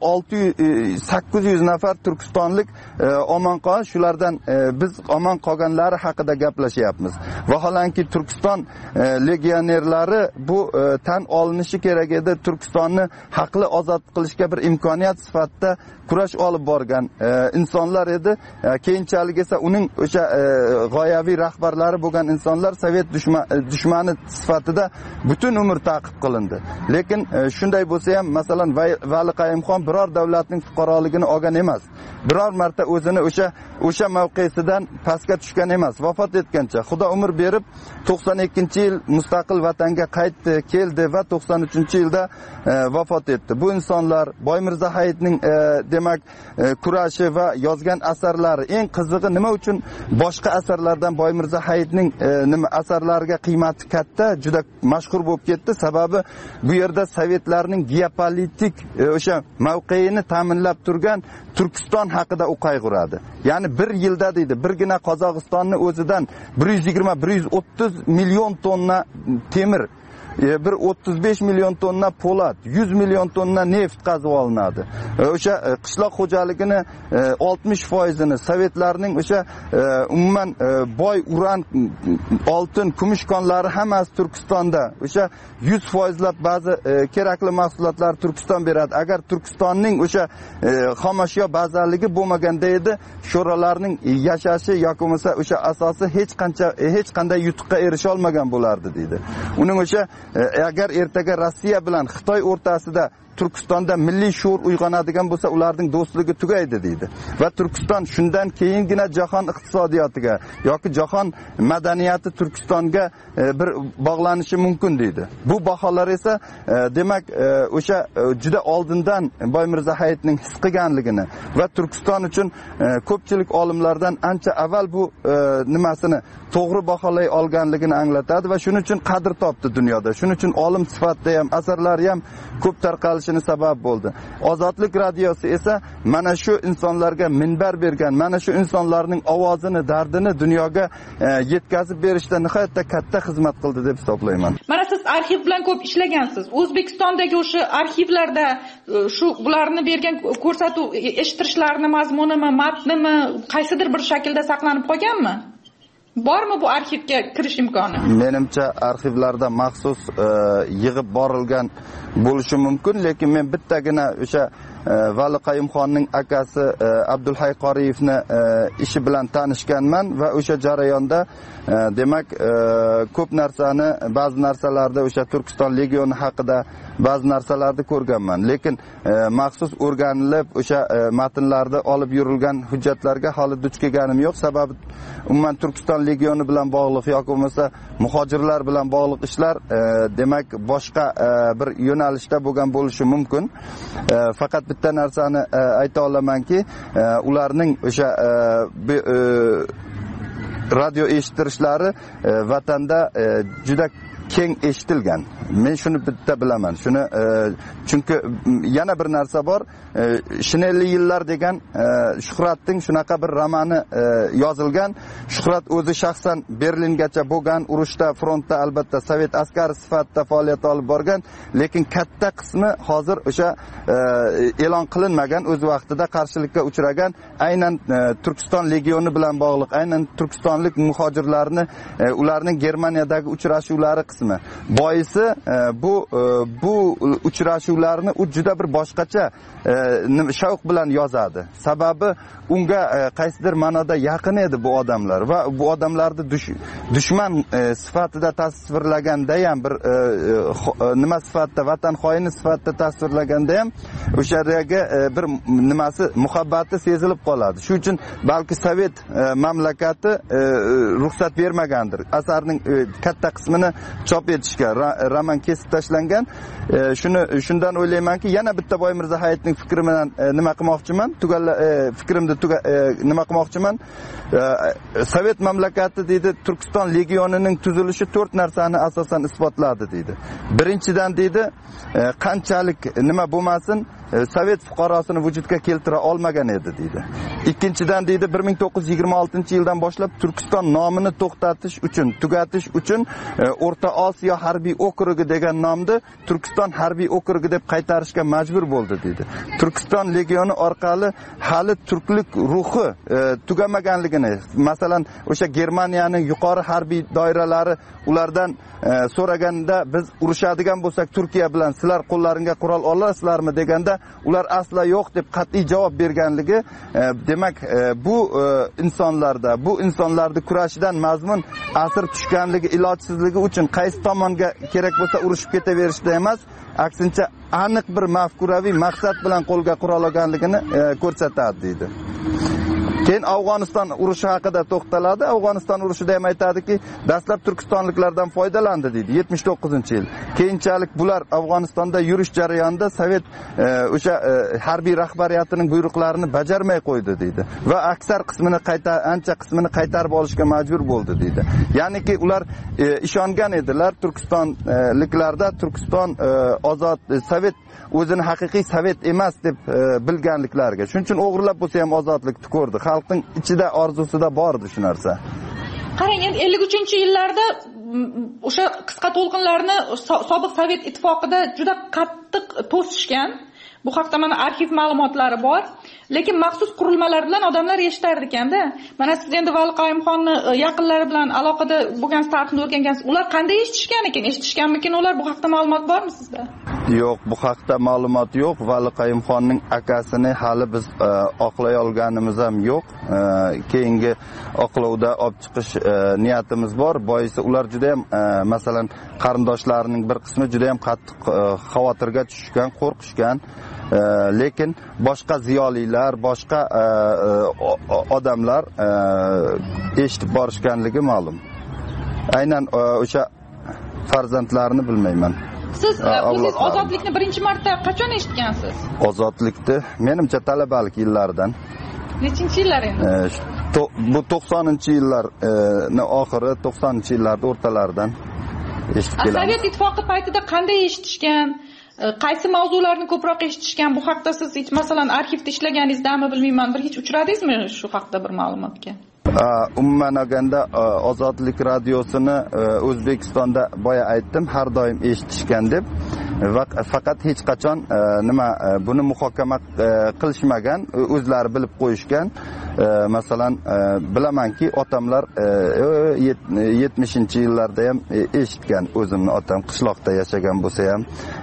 800 nafar turkistonlik omon qolgan. Shulardan biz omon qolganlari haqida gaplashyapmiz. Vaholanki Turkiston legionerlari bu tan olinishi kerak edi. Turkistonni haqli ozod qilishga bir imkoniyat sifatida kurash olib borgan insonlar edi. Keyinchalik esa uning o'sha g'oyaviy rahbarlari bo'lgan insonlar Sovet dushmani sifatida butun umr ta'qib qilindi. Lekin shunday bo'lsa ham, masalan, Vali Qayumxon biror davlatning fuqaroligini olgan emas. Biror marta o'zini o'sha mavqesidan pastga tushgan emas. Vafot etgancha Xudo umr berib 92-yil mustaqil vatanga qaytdi, keldi va 93-yilda vafot etdi. Bu insonlar Boymirza Hayitning demak kurashi va yozgan asarlari, eng qizig'i nima uchun boshqa asarlardan Boymirza Hayitning nima asarlariga qiymati katta, juda mashhur bo'lib ketdi. Sababi bu yerda sovetlarning geopolitik o'sha mavqeini ta'minlab turgan Turkiston haqida u qayg'uradi. Ya'ni bir yilda deydi, birgina Qozog'istonni o'zidan 120-130 million tonna temir, bir 35 million tonna po'lat, 100 million tonna neft qazib olinadi. O'sha qishloq xo'jaligini 60%ni sovetlarning o'sha umuman boy uran, oltin, kumush konlari hammasi Turkistonda. O'sha 100%lab ba'zi kerakli mahsulotlar Turkiston beradi. Agar Turkistonning o'sha xomashyo bazaligi bo'lmaganda edi, sho'rolarning yashashi yoki bo'lmasa o'sha asosi hech qanday yutuqqa erisha olmagan bo'lardi deydi. Uning o'sha agar ertaga Rossiya bilan Xitoy o'rtasida Turkistonda milliy shuur uyg'onadigan bo'lsa, ularning do'stligi tugaydi deydi. Va Turkiston shundan keyingina jahon iqtisodiyotiga yoki jahon madaniyati Turkistonga bir bog'lanishi mumkin deydi. Bu baholar esa demak o'sha juda oldindan Boymirza Hayitning his qilganligini va Turkiston uchun ko'pchilik olimlardan ancha avval bu nimasini to'g'ri baholay olganligini anglatadi va shuning uchun qadr topdi dunyoda. Shuning uchun olim sifatida ham asarlari ham ko'p tarqalishini sabab bo'ldi. Ozodlik radiosi esa mana shu insonlarga minbar bergan, mana shu insonlarning ovozini, dardini dunyoga yetkazib berishda nihoyatda katta xizmat qildi deb hisoblayman. Mana siz arxiv bilan ko'p ishlagansiz. O'zbekistondagi o'sha arxivlarda shu bularni bergan ko'rsatuv eshittirishlarning mazmunimi, matnimi qaysidir bir shaklda saqlanib qolganmi? Bormi bu arxivga kirish imkoni? Menimcha arxivlarda maxsus yig'ib borilgan bo'lishi mumkin, lekin men bittagina o'sha Vali Qayumxonning akasi Abdulhay Qoriyevni ishi bilan tanishganman va o'sha jarayonda demak ko'p narsani, ba'zi narsalarda o'sha Turkiston legioni haqida ba'zi narsalarni ko'rganman, lekin maxsus o'rganilib o'sha matnlarda olib yurilgan hujjatlarga hali duch kelganim yo'q. Sababi umuman Turkiston legioni bilan bog'liq yoki bo'lmasa muhojirlar bilan bog'liq ishlar demak boshqa bir yo'nalishda bo'lgan bo'lishi mumkin. Faqat bitta narsani ayta olamanki, ularning o'sha radio eshittirishlari vatanda juda keng eshitilgan. Men shuni bitta bilaman. Shuni chunki yana bir narsa bor. Shinelli yillar degan Shuhratning shunaqa bir romani yozilgan. Shuhrat o'zi shaxsan Berlingacha bo'lgan, urushda, frontda albatta sovet askari sifatida faoliyat olib borgan, lekin katta qismi hozir o'sha e'lon qilinmagan, o'z vaqtida qarshilikka uchragan, aynan Turkiston legioni bilan bog'liq, aynan turkistonlik muhojirlarni ularning Germaniyadagi uchrashuvlari qismi emasmi? Boisi bu uchrashuvlarni u juda bir boshqacha shavq bilan yozadi. Sababi unga qaysidir ma'noda yaqin edi bu odamlar va bu odamlarni dushman sifatida tasvirlaganda ham bir nima sifatida, vatan xoini sifatida tasvirlaganda ham o'sha yerga bir nimasi muhabbati sezilib qoladi. Shuning uchun balki Sovet mamlakati ruxsat bermagandir. Asarning katta qismini chop etishga, roman kesib tashlangan. Shundan o'ylaymanki, yana bitta Boymirza Hayitning fikri bilan nima qilmoqchiman? Fikrimni nima qilmoqchiman? Sovet mamlakati deydi, Turkiston legionining tuzilishi 4 narsani asosan isbotladi deydi. Birinchidan deydi, qanchalik nima bo'lmasin, Sovet fuqarosini vujudga keltira olmagan edi deydi. Ikkinchidan deydi, 1926-yildan boshlab Turkiston nomini to'xtatish uchun, tugatish uchun O'rta Osiyo harbiy okrugi degan nomni Turkiston harbiy okrugi deb qaytarishga majbur bo'ldi deydi. Turkiston legioni orqali hali turklik ruhi tugamaganligini, masalan, o'sha Germaniyaning yuqori harbiy doiralari ulardan so'raganda, biz urushadigan bo'lsak Turkiya bilan sizlar qo'llaringga qurol olasizlarmi deganda, ular asla yo'q deb qat'iy javob berganligi, demak bu insonlarni kurashidan mazmun asir tushganligi, ilojsizligi uchun qaysi tomonga kerak bo'lsa urushib ketaverishda emas, aksincha aniq bir mafkuraviy maqsad bilan qo'lga qurol olganligini ko'rsatadi deydi. Keyin Afg'oniston urushi haqida to'xtaladi. Afg'oniston urushida ham aytadiki, dastlab turkistonliklardan foydalandi deydi 79-yil. Keyinchalik bular Afg'onistonda yurish jarayonida Sovet o'sha harbiy rahbariyatining buyruqlarini bajarmay qo'ydi deydi va aksar qismini ancha qismini qaytarib olishga majbur bo'ldi deydi. Ya'niki ular ishongan edilar turkistonliklarda Turkiston ozod Sovet o'zini haqiqiy Sovet emas deb bilganliklariga. Shuning uchun o'g'irlab bo'lsa ham ozodlikni ko'rdi. Xalqning ichida, orzusida bordi shu narsa. Qarang, endi 53-yillarda o'sha qisqa to'lqinlarni sobiq Sovet ittifoqida juda qattiq to'sishgan. Bu haqda mana arxiv ma'lumotlari bor. Lekin maxsus qurilmalar bilan odamlar eshitar ekanda. Mana siz endi Vali Qayumxonni yaqinlari bilan aloqada bo'lgan tarixni o'rgangansiz. Ular qanday eshitishgan ekan? Eshitishganmikin ular? Bu haqda ma'lumot bormi sizda? Yo'q, bu haqda ma'lumot yo'q. Vali Qayumxonning akasini hali biz oqlay olganimiz ham yo'q. Keyingi oqlovda olib chiqish niyatimiz bor. Boisi ular juda ham masalan qarindoshlarining bir qismi juda ham qattiq xavotirga tushgan, qo'rqishgan. Lekin boshqa ziyolilar, boshqa odamlar eshitib borishganligi ma'lum. Aynan o'sha farzandlarini bilmayman. Siz o'zingiz ozodlikni birinchi marta qachon eshitgansiz? Ozodlikni menimcha talabalik yillaridan. Nechinchi yillar endi? Bu 90-yillarning oxiri, 90-yillarning o'rtalaridan eshitib kelamiz. Sovet ittifoqi paytida qanday eshitishgan? Qaysi mavzularni ko'proq eshitishgan? Bu haqda siz hech masalan arxivda ishlaganingizdami bilmayman, bir hech uchradingizmi shu haqda bir ma'lumotga? Umuman olganda Ozodlik radiosini O'zbekistonda boya aytdim, har doim eshitishgan deb. Faqat hech qachon buni muhokama qilishmagan, o'zlari bilib qo'yishgan. Masalan, bilamanki otamlar 70-yillarda ham eshitgan, o'zimni otam qishloqda yashagan bo'lsa ham.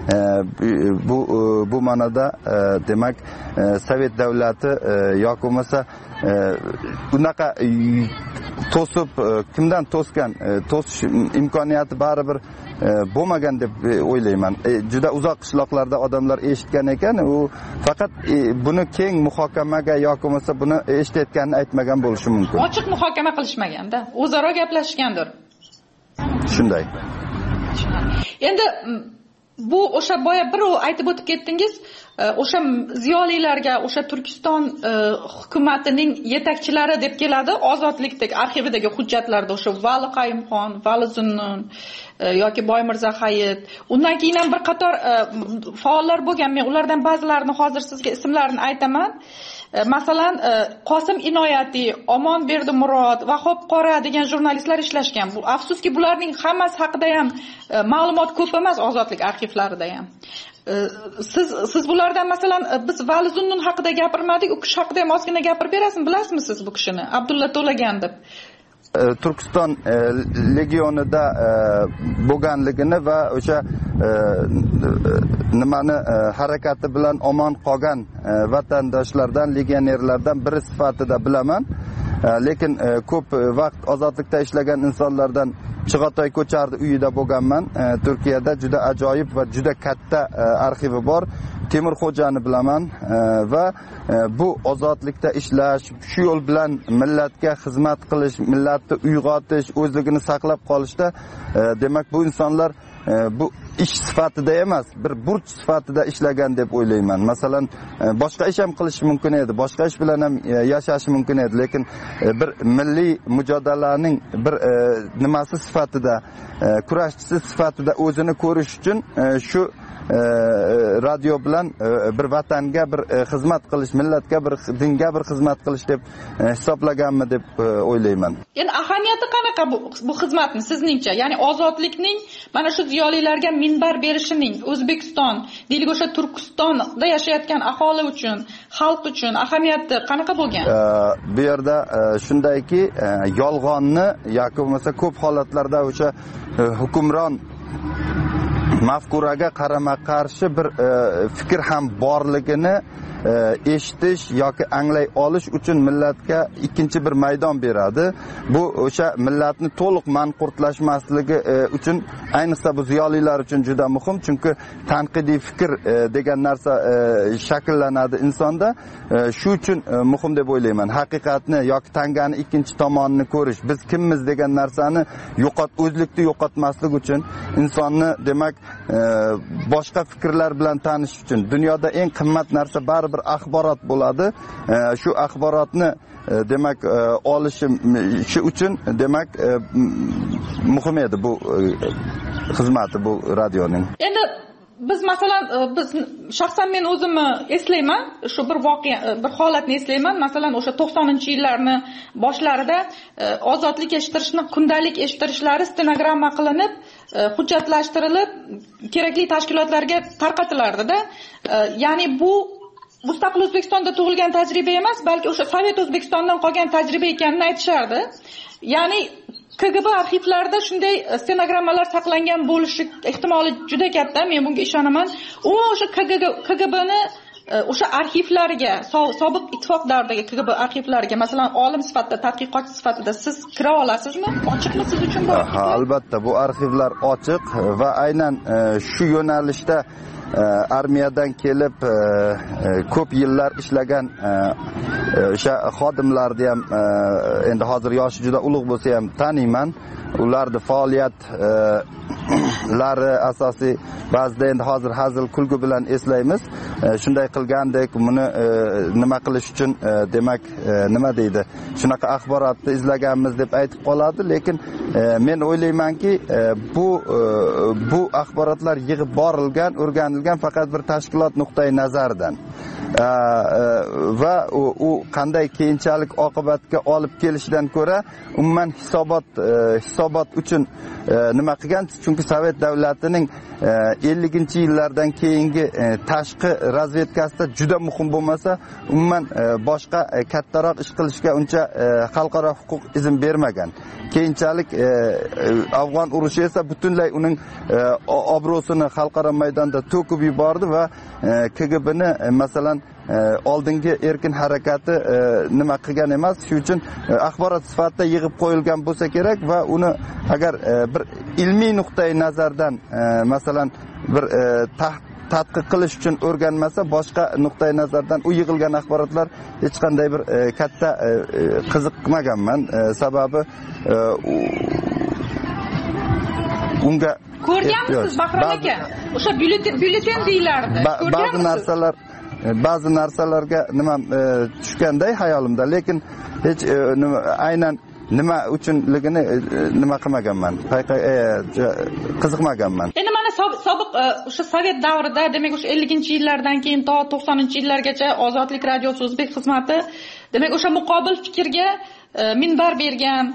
Bu ma'noda demak Sovet davlati yoki bo'lmasa bunaqa to'sib kimdan to'sish imkoniyati baribir bo'lmagan deb o'ylayman. Juda uzoq qishloqlarda odamlar eshitgan ekan, u faqat buni keng muhokamaga yoki bo'lmasa buni eshitayotganini aytmagan bo'lishi mumkin. Ochiq muhokama qilishmaganda, o'zaro gaplashgandir. Shunday. Endi bu o'sha boya bir aytib o'tib ketdingiz, o'sha ziyolilarga, o'sha Turkiston hukumatining yetakchilari deb keladi, ozodlikdagi arxividagi hujjatlarda o'sha Vali Qayumxon, Vali Zunnun yoki Boymirza Hayit, undan keyin ham bir qator faollar bo'lgan. Men ulardan ba'zilarini hozir sizga ismlarini aytaman. Masalan, Qosim Inoyati, Omon Berdimurod, Vahob Qora degan jurnalistlar ishlashgan. Bu afsuski bularning hammasi haqida ham ma'lumot ko'p emas ozodlik arxivlarida ham. Siz bulardan masalan biz Vali Zunnun haqida gapirmadik, u kishi haqida ham ozgina gapirib berasizmi? Bilasizmi siz bu kishini? Abdulla To'lagan deb. Turkiston legionida bo'lganligini va o'sha nimani harakati bilan omon qolgan vatandoshlardan, legionerlardan biri sifatida bilaman. Lekin ko'p vaqt ozodlikda ishlagan insonlardan Chig'atoy Ko'chardi uyida bo'lganman. Turkiyada juda ajoyib va juda katta arxivi bor. Temurxo'jani bilaman va bu ozodlikda ishlash, shu yo'l bilan millatga xizmat qilish, millatni uyg'otish, o'zligini saqlab qolishda demak bu insonlar bu ish sifatida emas, bir burch sifatida ishlagan deb o'ylayman. Masalan, boshqa ish ham qilish mumkin edi, boshqa ish bilan ham yashash mumkin edi, lekin bir milliy mujodalaning bir nimasi sifatida, kurashchisi sifatida o'zini ko'rish uchun shu radio bilan bir vatanga bir xizmat qilish, millatga bir dinga bir xizmat qilish deb hisoblaganmi deb o'ylayman. Endi ahamiyati qanaqa bu xizmatning sizningcha? Ya'ni ozodlikning mana shu ziyolilarga minbar berishining O'zbekiston, deylik o'sha Turkistonda yashayotgan aholi uchun, xalq uchun ahamiyati qanaqa bo'lgan? Bu yerda shundayki, yolg'onni yoki bo'lmasa ko'p holatlarda o'sha hukmron mafkuraga qarama-qarshi bir fikr ham borligini eshitish yoki anglay olish uchun millatga ikkinchi bir maydon beradi. Bu o'sha millatni to'liq manqurtlashmasligi uchun, ayniqsa bu ziyolilar uchun juda muhim, chunki tanqidiy fikr degan narsa shakllanadi insonda. Shu uchun muhim deb o'ylayman. Haqiqatni yoki tangani ikkinchi tomonini ko'rish, biz kimmiz degan narsani o'zlikni yo'qotmaslik uchun, insonni demak boshqa fikrlar bilan tanishish uchun. Dunyoda eng qimmat narsa baribir axborot bo'ladi. Shu axborotni demak olishi uchun demak muhim edi bu xizmati bu radioning. Endi biz masalan shaxsan men o'zimni eslayman, shu bir voqea, bir holatni eslayman. Masalan, o'sha 90-yillarni boshlarida ozodlik eshittirishni, kundalik eshittirishlari stenogramma qilinib, hujjatlashtirilib, kerakli tashkilotlarga tarqatilardi-da. Ya'ni bu mustaqil O'zbekistonda tug'ilgan tajriba emas, balki o'sha Sovet O'zbekistondan qolgan tajriba ekanini aytishardi. Ya'ni KGB arxivlarida shunday stenogrammalar saqlangan bo'lishi ehtimoli juda katta, men bunga ishonaman. U o'sha KGBni o'sha arxivlariga, sobiq ittifoq davridagi KGB arxivlariga, masalan, olim sifatida, tadqiqotchi sifatida siz kira olasizmi? Ochiqmi siz uchun bu? Ha, albatta, bu arxivlar ochiq va aynan shu yo'nalishda armiyadan kelib ko'p yillar ishlagan o'sha xodimlarni ham endi hozir yoshi juda ulug' bo'lsa ham taniyman. Ularning faoliyatlari asosiy ba'zida endi hozir hazil kulgu bilan eslaymiz. Shunday qilgandek, buni nima qilish uchun demak nima deydi? Shunaqa axborotni izlaganmiz deb aytib qoladi, lekin men o'ylaymanki, bu axborotlar yig'ib borilgan, o'rganilgan faqat bir tashkilot nuqtai nazaridan. Va u qanday keyinchalik oqibatga olib kelishidan ko'ra umuman hisobot uchun nima qilgan? Chunki Sovet davlatining 50-yillardan keyingi tashqi razvedkasida juda muhim bo'lmasa, umuman boshqa kattaroq ish qilishga uncha xalqaro huquq izn bermagan. Keyinchalik Afg'on urushi esa butunlay uning obro'sini xalqaro maydonda to'kib yubordi va KGBni masalan oldingi erkin harakati nima qilgan emas. Shuning uchun axborot sifatida yig'ib qo'yilgan bo'lsa kerak va uni agar bir ilmiy nuqtai nazardan masalan bir tadqiq qilish uchun o'rganmasa, boshqa nuqtai nazardan u yig'ilgan axborotlar hech qanday bir katta qiziqmaganman. Sababi unga ko'rganmisiz Bahrom aka? O'sha byulleten deylardi. Ba'zi narsalarga nima tushganday hayolimda, lekin hech aynan nima uchunligini nima qilmaganman, qiziqmaganman. Endi mana sobiq o'sha Sovet davrida, demak o'sha 50-yillardan keyin to 90-yillargacha Ozodlik radiosi, O'zbek xizmati, demak o'sha muqobil fikrga minbar bergan,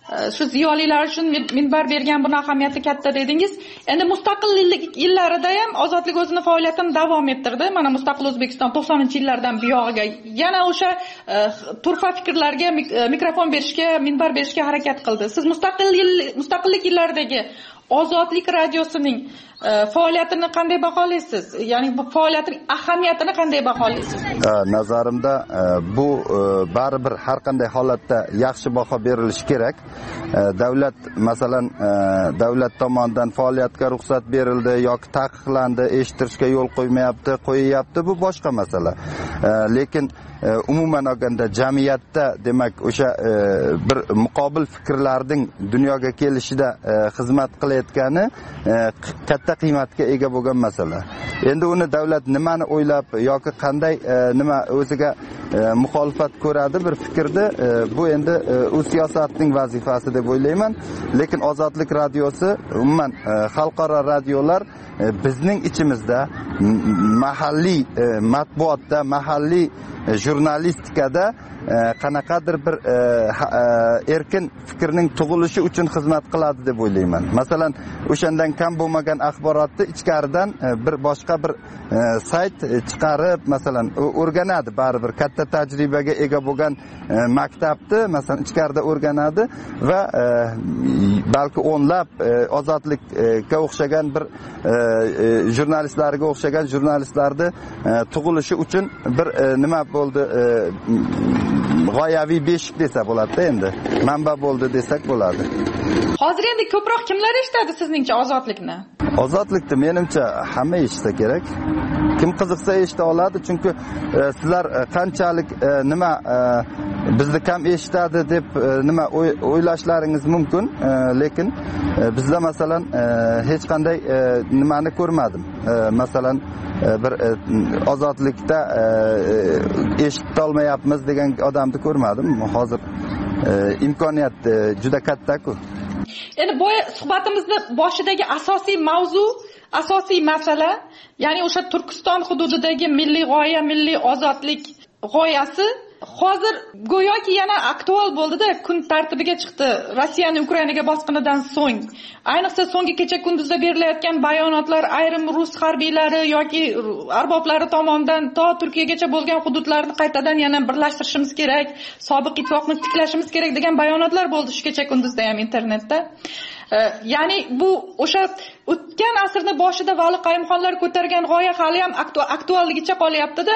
shu ziyolilar uchun minbar bergan buni ahamiyati katta dedingiz. Endi mustaqillik yillarida ham ozodlik o'zini faoliyatini davom ettirdi. Mana Mustaqil O'zbekiston 90-yillardan buyog'iga yana o'sha turfa fikrlarga mikrofon berishga, minbar berishga harakat qildi. Siz mustaqillik yillaridagi Ozodlik radiosining faoliyatini qanday baholaysiz? Ya'ni bu faoliyatning ahamiyatini qanday baholaysiz? Nazarimda bu baribir har qanday holatda yaxshi baho berilishi kerak. Davlat masalan davlat tomonidan faoliyatga ruxsat berildi yoki taqiqlandi, eshittirishga yo'l qo'yyapti, bu boshqa masala. Lekin umuman olganda jamiyatda demak o'sha bir muqobil fikrlarning dunyoga kelishida xizmat qilayotgani katta qiymatga ega bo'lgan masala. Endi uni davlat nimani o'ylab yoki qanday nima o'ziga muxolifat ko'radi bir fikrni, bu endi u siyosatning vazifasi deb o'ylayman. Lekin Ozodlik radiosi umuman xalqaro radiolar bizning ichimizda mahalliy matbuotda, mahalliy jurnalistikada qanaqadir bir erkin fikrning tug'ilishi uchun xizmat qiladi deb o'ylayman. Masalan, o'shandan kam bo'lmagan axborotni ichkaridan bir boshqa bir sayt chiqarib, masalan, o'rganadi, baribir katta tajribaga ega bo'lgan maktabni masalan ichkarida o'rganadi va balki o'nlab ozodlikka o'xshagan bir jurnalistlarga o'xshagan jurnalistlarni tug'ilishi uchun bir nima bo'ldi, g'oyaviy beshik desa bo'ladi, endi manba bo'ldi desak bo'ladi. Hozir endi ko'proq kimlar eshitadi sizningcha Ozodlikni? Ozodlikni menimcha hamma eshitsa kerak. Kim qiziqsa eshita oladi, chunki sizlar qanchalik nima bizni kam eshitadi deb nima o'ylashlaringiz mumkin, lekin bizda masalan hech qanday nimani ko'rmadim. Masalan bir ozodlikda eshita olmayapmiz degan odamni ko'rmadim. Hozir imkoniyat juda katta-ku. Endi bu suhbatimizni boshidagi asosiy masala, ya'ni o'sha Turkiston hududidagi milliy g'oya, milliy ozodlik g'oyasi hozir go'yoki yana aktual bo'ldi-da, kun tartibiga chiqdi. Rossiyaning Ukrainaga bosqinidan so'ng, ayniqsa so'nggi kecha kunduzda berilayotgan bayonotlar ayrim rus harbiylari yoki arboblari tomonidan to Turkiyagacha bo'lgan hududlarni qaytadan yana birlashtirishimiz kerak, sobiq ittifoqni tiklashimiz kerak degan bayonotlar bo'ldi shu kecha kunduzda ham internetda. Ya'ni bu o'sha o'tgan asrning boshida Vali Qayumxonlar ko'targan g'oya hali ham aktualligicha qolyapti-da.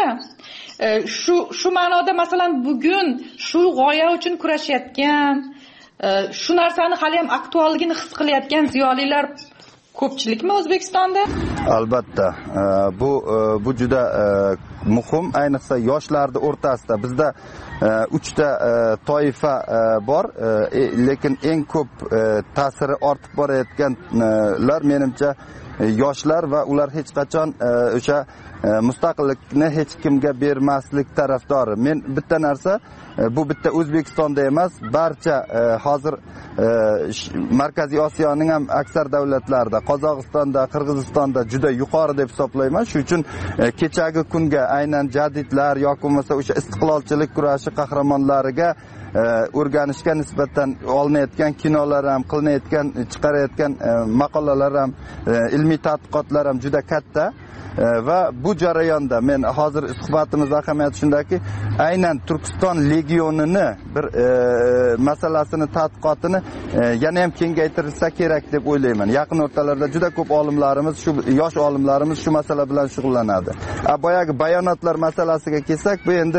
Shu ma'noda masalan bugun shu g'oya uchun kurashayotgan, shu narsani hali ham aktualligini his qilayotgan ziyolilar ko'pchilikmi O'zbekistonda? Albatta. Bu juda muhim, ayniqsa yoshlarning o'rtasida. Bizda 3 ta toifa bor, lekin eng ko'p ta'siri ortib borayotganlar menimcha yoshlar va ular hech qachon o'sha mustaqillikni hech kimga bermaslik tarafdori. Men bitta narsa, bu bitta O'zbekistonda emas, barcha hozir Markaziy Osiyoning ham aksar davlatlarida, Qozog'istonda, Qirg'izistonda juda yuqori deb hisoblayman. Shuning uchun kechagi kunga aynan jadidlar yoki bo'lmasa o'sha istiqlolchilik kurashi qahramonlariga o'rganishga nisbatan olinayotgan kinolar ham, qilinayotgan, chiqarayotgan maqolalar ham, ilmiy tadqiqotlar ham juda katta. Va bu jarayonda men hozir suhbatimiz ahamiyati shundaki, aynan Turkiston legionini bir masalasini, tadqiqotini yana ham kengaytirilsa kerak deb o'ylayman. Yaqin o'rtalarda juda ko'p olimlarimiz, shu yosh olimlarimiz shu masala bilan shug'ullanadi. Boyagi bayonotlar masalasiga kelsak, bu endi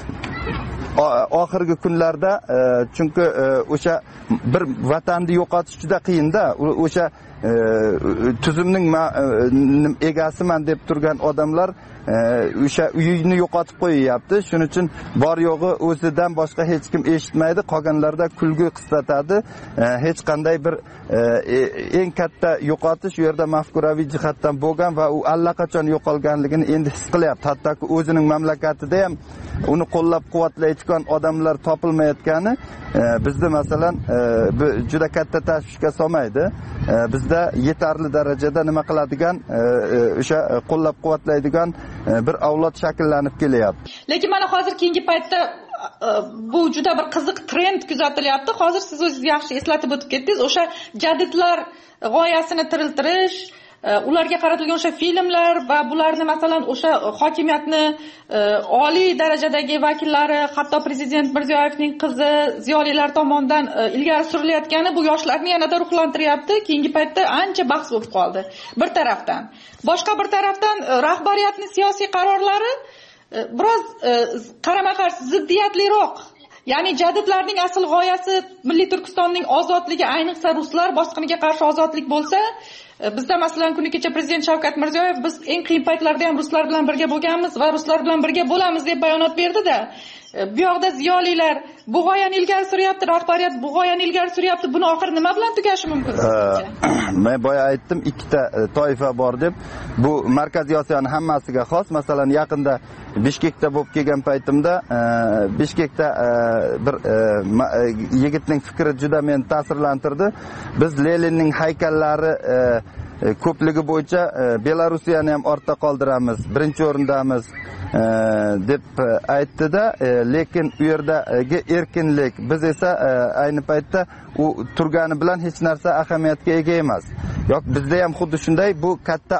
oxirgi kunlarda chunki o'sha bir vatanni yo'qotish juda qiyin-da. O'sha tuzumning egasiman deb turgan odamlar o'sha uyini yo'qotib qo'yyapti. Shuning uchun bor yo'g'i o'zidan boshqa hech kim eshitmaydi, qolganlarda kulgu qislatadi. Hech qanday bir eng katta yo'qotish u yerda mafkuraviy jihatdan bo'lgan va u allaqachon yo'qolganligini endi his qilyapti. Hattoki o'zining mamlakatida ham uni qo'llab-quvvatlaydigan odamlar topilmayotgani bizni masalan juda katta tashvishga solmaydi. Bizda yetarli darajada nima qiladigan, o'sha qo'llab-quvvatlaydigan bir avlod shakllanib kelyapti. Lekin mana hozir keyingi paytda bu juda bir qiziq trend kuzatilyapti. Hozir siz o'zingiz yaxshi eslatib o'tib ketdingiz. O'sha jadidlar g'oyasini tiriltirish, ularga qaratilgan o'sha filmlar va bularni masalan o'sha hokimiyatni oliy darajadagi vakillari, hatto prezident Mirziyoyevning qizi, ziyolilar tomonidan ilgari surilayotgani bu yoshlarni yanada ruhlantiryapti. Keyingi paytda ancha bahs bo'lib qoldi. Bir tarafdan, boshqa bir tarafdan rahbariyatning siyosiy qarorlari biroz qarama-qarshi ziddiyatliroq. Ya'ni jadidlarning asl g'oyasi Milliy Turkistonning ozodligi, ayniqsa ruslar bosqiniga qarshi ozodlik bo'lsa, bizda masalan kuni kecha prezident Shavkat Mirziyoyev biz eng qiyin paytlarda ham ruslar bilan birga bo'lganmiz va ruslar bilan birga bo'lamiz deb bayonot berdi-da. Bu yoqda ziyolilar bu g'oyani ilgari suryapti, rahbariyat bu g'oyani ilgari suryapti. Buni oxiri nima bilan tugashi mumkin? Men boya aytdim, ikkita toifa bor deb. Bu Markaziy Osiyoning hammasiga xos. Masalan, yaqinda Bishkekda bo'lib kelgan paytimda, Bishkekda bir yigitning fikri juda meni ta'sirlantirdi. Biz Leninning haykallari ko'pligi bo'yicha Belarusiyani ham ortda qoldiramiz, birinchi o'rindamiz deb aytdi-da, lekin u yerdagi erkinlik biz esa ayni paytda u turgani bilan hech narsa ahamiyatga ega emas. Yo'q, bizda ham xuddi shunday, bu katta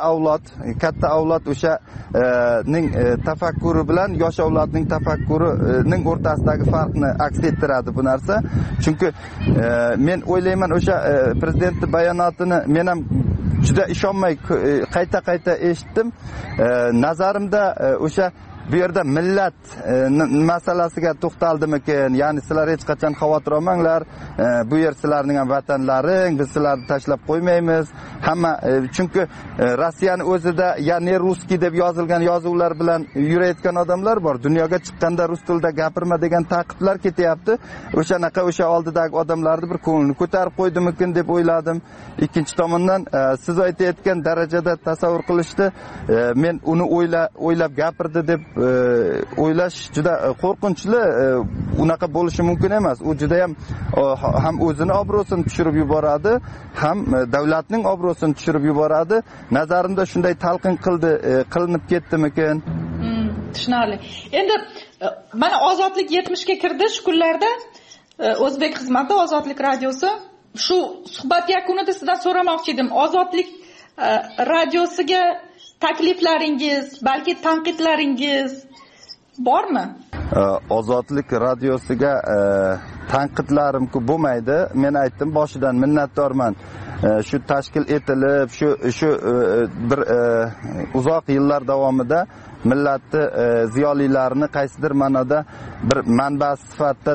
avlod o'sha ning tafakkuri bilan yosh avlodning tafakkurining o'rtasidagi farqni aks ettiradi bu narsa. Chunki men o'ylayman o'sha prezidentning bayonotini men ham juda ishonmay qayta eshitdim. Nazarimda o'sha bu yerda millat masalasiga to'xtaldimikin? Ya'ni sizlar hech qachon xavotir olmanglar. Bu yer sizlarning ham vatanlaring, biz sizlarni tashlab qo'ymaymiz. Hamma chunki Rossiyaning o'zida "Yani ruskiy" deb yozilgan yozuvlar bilan yurayotgan odamlar bor. Dunyoga chiqqanda rus tilida gapirma degan ta'qiblar ketyapti. O'shanaqa o'sha oldidagi odamlarni bir ko'nglini ko'tarib qo'ydimikin deb o'yladim. Ikkinchi tomondan siz aytayotgan darajada tasavvur qilishdi. Men uni o'ylab gapirdi deb o'ylash juda qo'rqinchli. Unaqa bo'lishi mumkin emas. U juda ham o'zini obro'sini tushirib yuboradi, ham davlatning obro'sini tushirib yuboradi. Nazarimda shunday talqin qilinib ketdimikin? Tushunarli. Endi mana Ozodlik 70 ga kirdi shu kunlarda. O'zbek xizmati, Ozodlik radiosi. Shu suhbat yakunida sizdan so'ramoqchi edim. Ozodlik radiosiga takliflaringiz, balki tanqidlaringiz bormi? Ozodlik radiosiga tanqidlarim bo'lmaydi. Men aytdim, boshidan minnatdorman. Shu tashkil etilib, shu bir uzoq yillar davomida millatni ziyolilarini qaysidir ma'noda bir manba sifatida,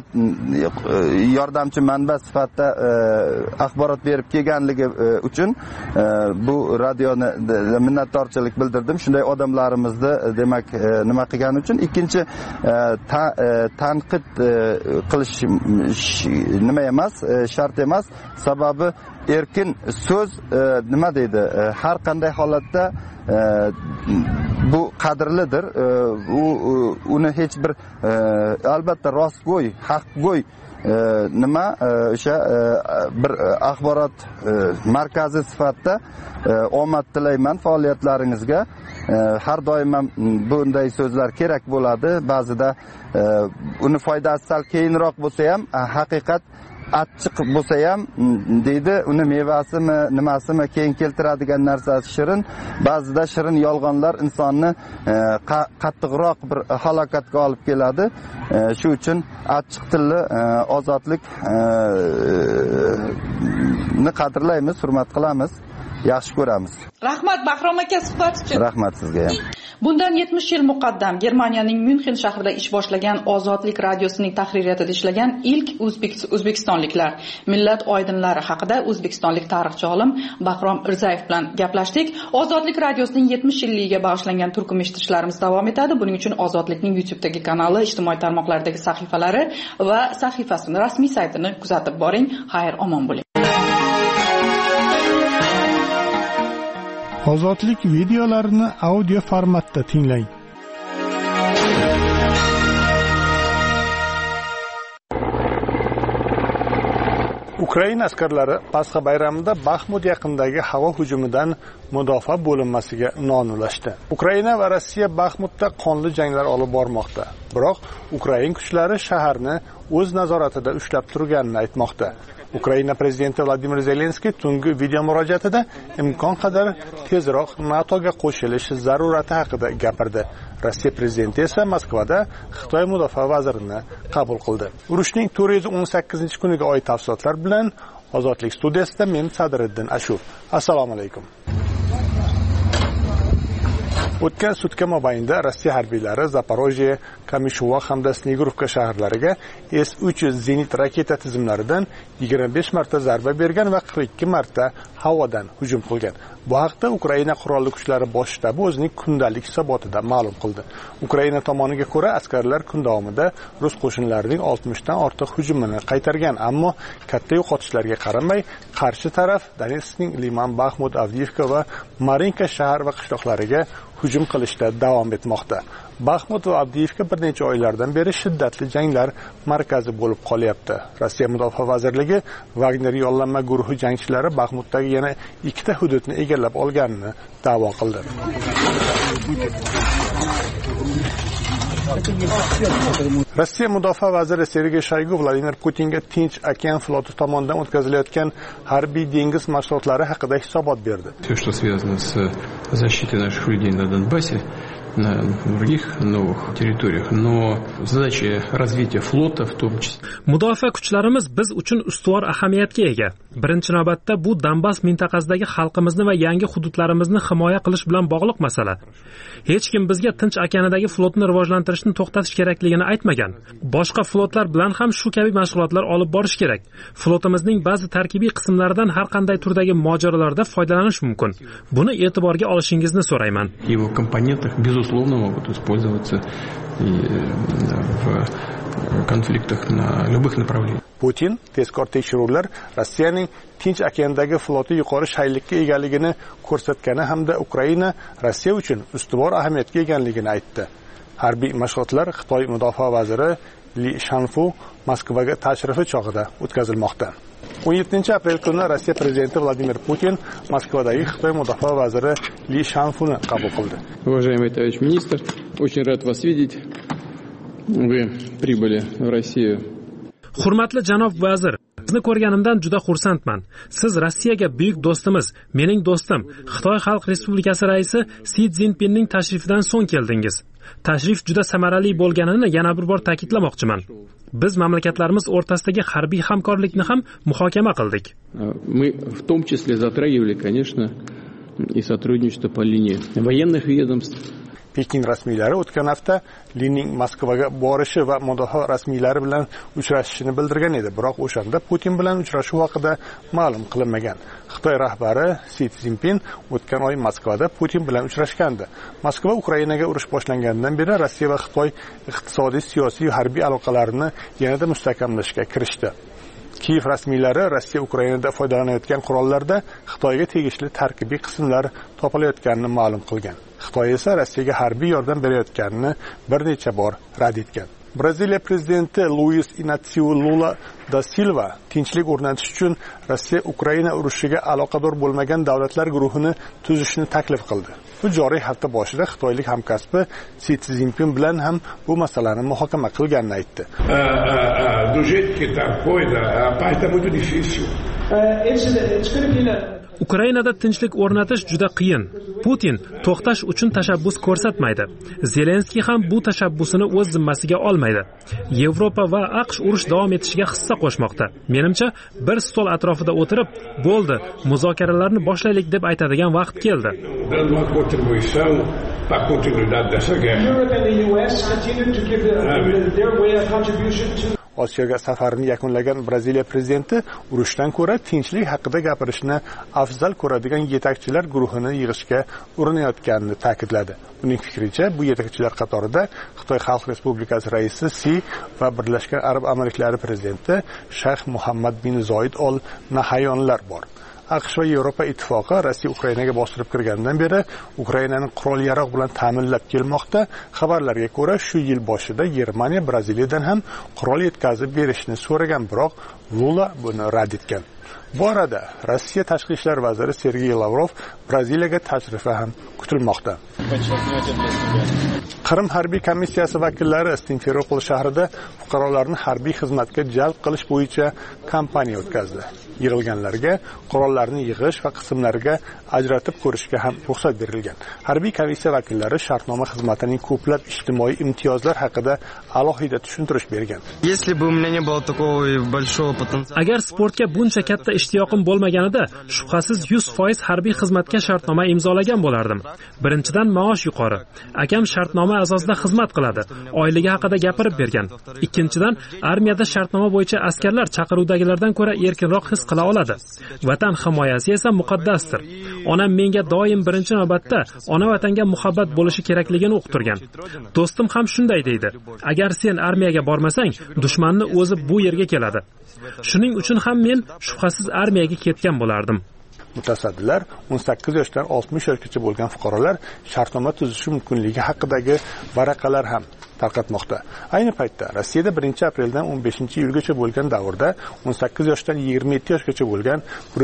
yordamchi manba sifatida axborot berib kelganligi uchun bu radioni minnatdorchilik bildirdim. Shunday odamlarimizni demak nima qilgani uchun. Ikkinchi tanqid qilish nima emas, shart emas. Sababi erkin so'z nima deydi? Har qanday holatda bu qadrlidir. Uni hech bir albatta rostgo'y, haqgo'y nima o'sha bir axborot markazi sifatida omad tilayman faoliyatlaringizga. Har doim ham bunday so'zlar kerak bo'ladi. Ba'zida uni foydasi sal keyinroq bo'lsa ham, haqiqat achchiq bo'lsa ham deydi, uni mevasimi, nimasimi keyin keltiradigan narsasi shirin. Ba'zida shirin yolg'onlar insonni qattiqroq bir halokatga olib keladi. Shu uchun achchiq tilli ozodlik ni qadrlaymiz, hurmat qilamiz, yaxshi ko'ramiz. Rahmat Bahrom aka suhbat uchun. Rahmat sizga ham. Bundan 70 yil muqaddam Germaniyaning Myunxen shahrida ish boshlagan Ozodlik radiosining tahririyatida ishlagan ilk o'zbekistonliklar, millat oydinlari haqida o'zbekistonlik tarixchi olim Bahrom Irzayev bilan gaplashdik. Ozodlik radiosining 70 yilligiga bag'ishlangan turkum eshitishlarimiz davom etadi. Buning uchun Ozodlikning YouTube'dagi kanali, ijtimoiy tarmoqlardagi sahifalari va sahifasini, rasmiy saytini kuzatib boring. Xayr, omon bo'ling. Ozodlik videolarini audio formatda tinglang. Ukraina askarlari Pasxa bayramida Baxmut yaqinidagi havo hujumidan mudofaa bo'linmasiga non ulashdi. Ukraina va Rossiya Baxmutda qonli janglar olib bormoqda. Biroq Ukraina kuchlari shaharni o'z nazoratida ushlab turganini aytmoqda. Ukraina prezidenti Vladimir Zelenskiy tungi video murojaatida imkon qadar tezroq NATOga qo'shilish zarurati haqida gapirdi. Rossiya prezidenti esa Moskvada Xitoy mudofaa vazirini qabul qildi. Urushning 418-kuniga oid tafsilotlar bilan Ozodlik studiyasida men Sadriddin Ashur. Assalomu alaykum. O'tgan sutka mobaynida Rossiya harbiylari Zaporojye, Kamishova hamda Snegurivka shaharlariga S-300 zenit raketa tizimlaridan 25 marta zarba bergan va 42 marta havodan hujum qilgan. Bu haqda Ukraina qurolli kuchlari bosh shtabi o'zining kundalik hisobotida ma'lum qildi. Ukraina tomoniga ko'ra, askarlar kun davomida rus qo'shinlarining 60 dan ortiq hujumini qaytargan, ammo katta yo'qotishlarga qaramay, qarshi taraf Donetskning Liman, Baxmut, Avdiivka va Marinka shahar va qishloqlariga hujum qilishda davom etmoqda. Baxmut va Avdiivka bir necha oylardan beri shiddatli janglar markazi bo'lib qolyapti. Rossiya Mudofaa vazirligi Wagner yollanma guruhi jangchilari Baxmutdagi yana ikkita hududni egallab olganini da'vo qildi. Rossiya Mudofaa vaziri Sergey Shoygu Vladimir Putinga Tinch okean floti tomonidan o'tkazilayotgan harbiy dengiz mashg'ulotlari haqida hisobot berdi. Все, что связано с защитой наших людей на Донбассе, на других новых территориях, но задачи развития флота в том числе. Mudofaa kuchlarimiz biz uchun ustuvor ahamiyatga ega. Birinchi navbatda bu Donbass mintaqasidagi xalqimizni va yangi hududlarimizni himoya qilish bilan bog'liq masala. Hech kim bizga Tinch okeanidagi flotni rivojlantirishni to'xtatish kerakligini aytmagan. Boshqa flotlar bilan ham shu kabi mashg'ulotlar olib borish kerak. Flotimizning ba'zi tarkibiy qismlaridan har qanday turdagi mojarolarda foydalanish mumkin. Buni e'tiborga olishingizni so'rayman. Его компонентах безусловно могут использоваться и в konfliktах на любых направлениях. Putin tezkor tekshiruvlar Rossiyaning Tinch okeandagi floti yuqori shaylikka egaligini ko'rsatgani hamda Ukraina Rossiya uchun ustuvor ahamiyatga egaligini aytdi. Harbiy mashg'ulotlar Xitoy mudofaa vaziri Li Shanfu Moskvaga tashrifi chog'ida o'tkazilmoqda. 17 aprel kuni Rossiya prezidenti Vladimir Putin Moskvadagi Xitoy mudofaa vaziri Li Shanfuni qabul qildi. Уважаемый товарищ министр, очень рад вас видеть. Вы прибыли в Россию. Hurmatli janob vazir, sizni ko'rganimdan juda xursandman. Siz Rossiyaga buyuk do'stimiz, mening do'stim, Xitoy Xalq Respublikasi raisi Si Szinpinning tashrifidan so'ng keldingiz. Tashrif juda samarali bo'lganini yana bir bor ta'kidlamoqchiman. Biz mamlakatlarimiz o'rtasidagi harbiy hamkorlikni ham muhokama qildik. Мы в том числе затрагивали, конечно, и сотрудничество по линии военных ведомств. Pekin rasmiylari o'tgan hafta Lining Moskvaga borishi va mudofaa rasmiylari bilan uchrashishini bildirgan edi, biroq o'shanda Putin bilan uchrashuv haqida ma'lum qilinmagan. Xitoy rahbari Si Szinpin o'tgan oy Moskvada Putin bilan uchrashgandi. Moskva Ukrainaga urush boshlanganidan beri Rossiya va Xitoy iqtisodiy, siyosiy va harbiy aloqalarini yanada mustahkamlashga kirishdi. Kiyev rasmiylari Rossiya Ukrainada foydalanayotgan qurollarda Xitoyga tegishli tarkibiy qismlar topilayotganini ma'lum qilgan. Xitoy esa Rossiyaga harbiy yordam berayotganini bir necha bor rad etgan. Braziliya prezidenti Luis Inacio Lula da Silva tinchlik o'rnatish uchun Rossiya Ukraina urushiga aloqador bo'lmagan davlatlar guruhini tuzishni taklif qildi. Bu joriy hafta boshida xitoylik hamkasbi Si Szinpin bilan ham bu masalani muhokama qilganini aytdi. Ukrainada tinchlik o'rnatish juda qiyin. Putin to'xtash uchun tashabbus ko'rsatmaydi. Zelenskiy ham bu tashabbusini o'z zimmasiga olmaydi. Yevropa va AQSh urush davom etishiga hissa qo'shmoqda. Menimcha, bir stol atrofida o'tirib, bo'ldi, muzokaralarni boshlaylik deb aytadigan vaqt keldi. Osiyoga safarini yakunlagan Braziliya prezidenti urushdan ko'ra tinchlik haqida gapirishni afzal ko'radigan yetakchilar guruhini yig'ishga urinayotganini ta'kidladi. Uning fikricha, bu yetakchilar qatorida Xitoy Xalq Respublikasi raisi Si va Birlashgan Arab Amirliklari prezidenti Shayx Muhammad bin Zoid Al Nahyonlar bor. AQSh va Yevropa ittifoqi Rossiya Ukrainaga bostirib kirgandan beri Ukrainani qurol-yarog' bilan ta'minlab kelmoqda. Xabarlarga ko'ra, shu yil boshida Germaniya Braziliyadan ham qurol yetkazib berishni so'ragan, biroq Lula buni rad etgan. Bu arada Rossiya tashqi ishlar vaziri Sergey Lavrov Braziliyaga tashrifi ham kutilmoqda. Qrim harbiy komissiyasi vakillari Simferopol shahrida fuqarolarni harbiy xizmatga jalb qilish bo'yicha kampaniya o'tkazdi. Yig'ilganlarga qurollarni yig'ish va qismlarga ajratib ko'rishga ham ruxsat berilgan. Harbiy komissiya vakillari shartnoma xizmatining ko'plab ijtimoiy imtiyozlar haqida alohida tushuntirish bergan. Agar sportga buncha katta ishtiyoqim bo'lmaganida, shubhasiz 100% harbiy xizmatga shartnoma imzolagan bo'lardim. Birinchidan, maosh yuqori. Akam shartnoma asosida xizmat qiladi. Oyligi haqida gapirib bergan. Ikkinchidan, armiyada shartnoma bo'yicha askarlar chaqiruvdagilardan ko'ra erkinroq his qila oladi. Vatan himoyasi esa muqaddasdir. Onam menga doim birinchi navbatda ona vatanga muhabbat bo'lishi kerakligini uqtirgan. Do'stim ham shunday deydi. Agar sen armiyaga bormasang, dushmanni o'zi bu yerga keladi. Shuning uchun ham men shubhasiz armiyaga ketgan bo'lardim. Mutasaddilar 18 yoshdan 60 yoshgacha bo'lgan fuqarolar shartnoma tuzishi mumkinligi haqidagi varaqalar ham tarqatmoqda. Ayni paytda Rossiyada 1-apreldan 15-iyulgacha bo'lgan davrda 18 yoshdan 27 yoshgacha bo'lgan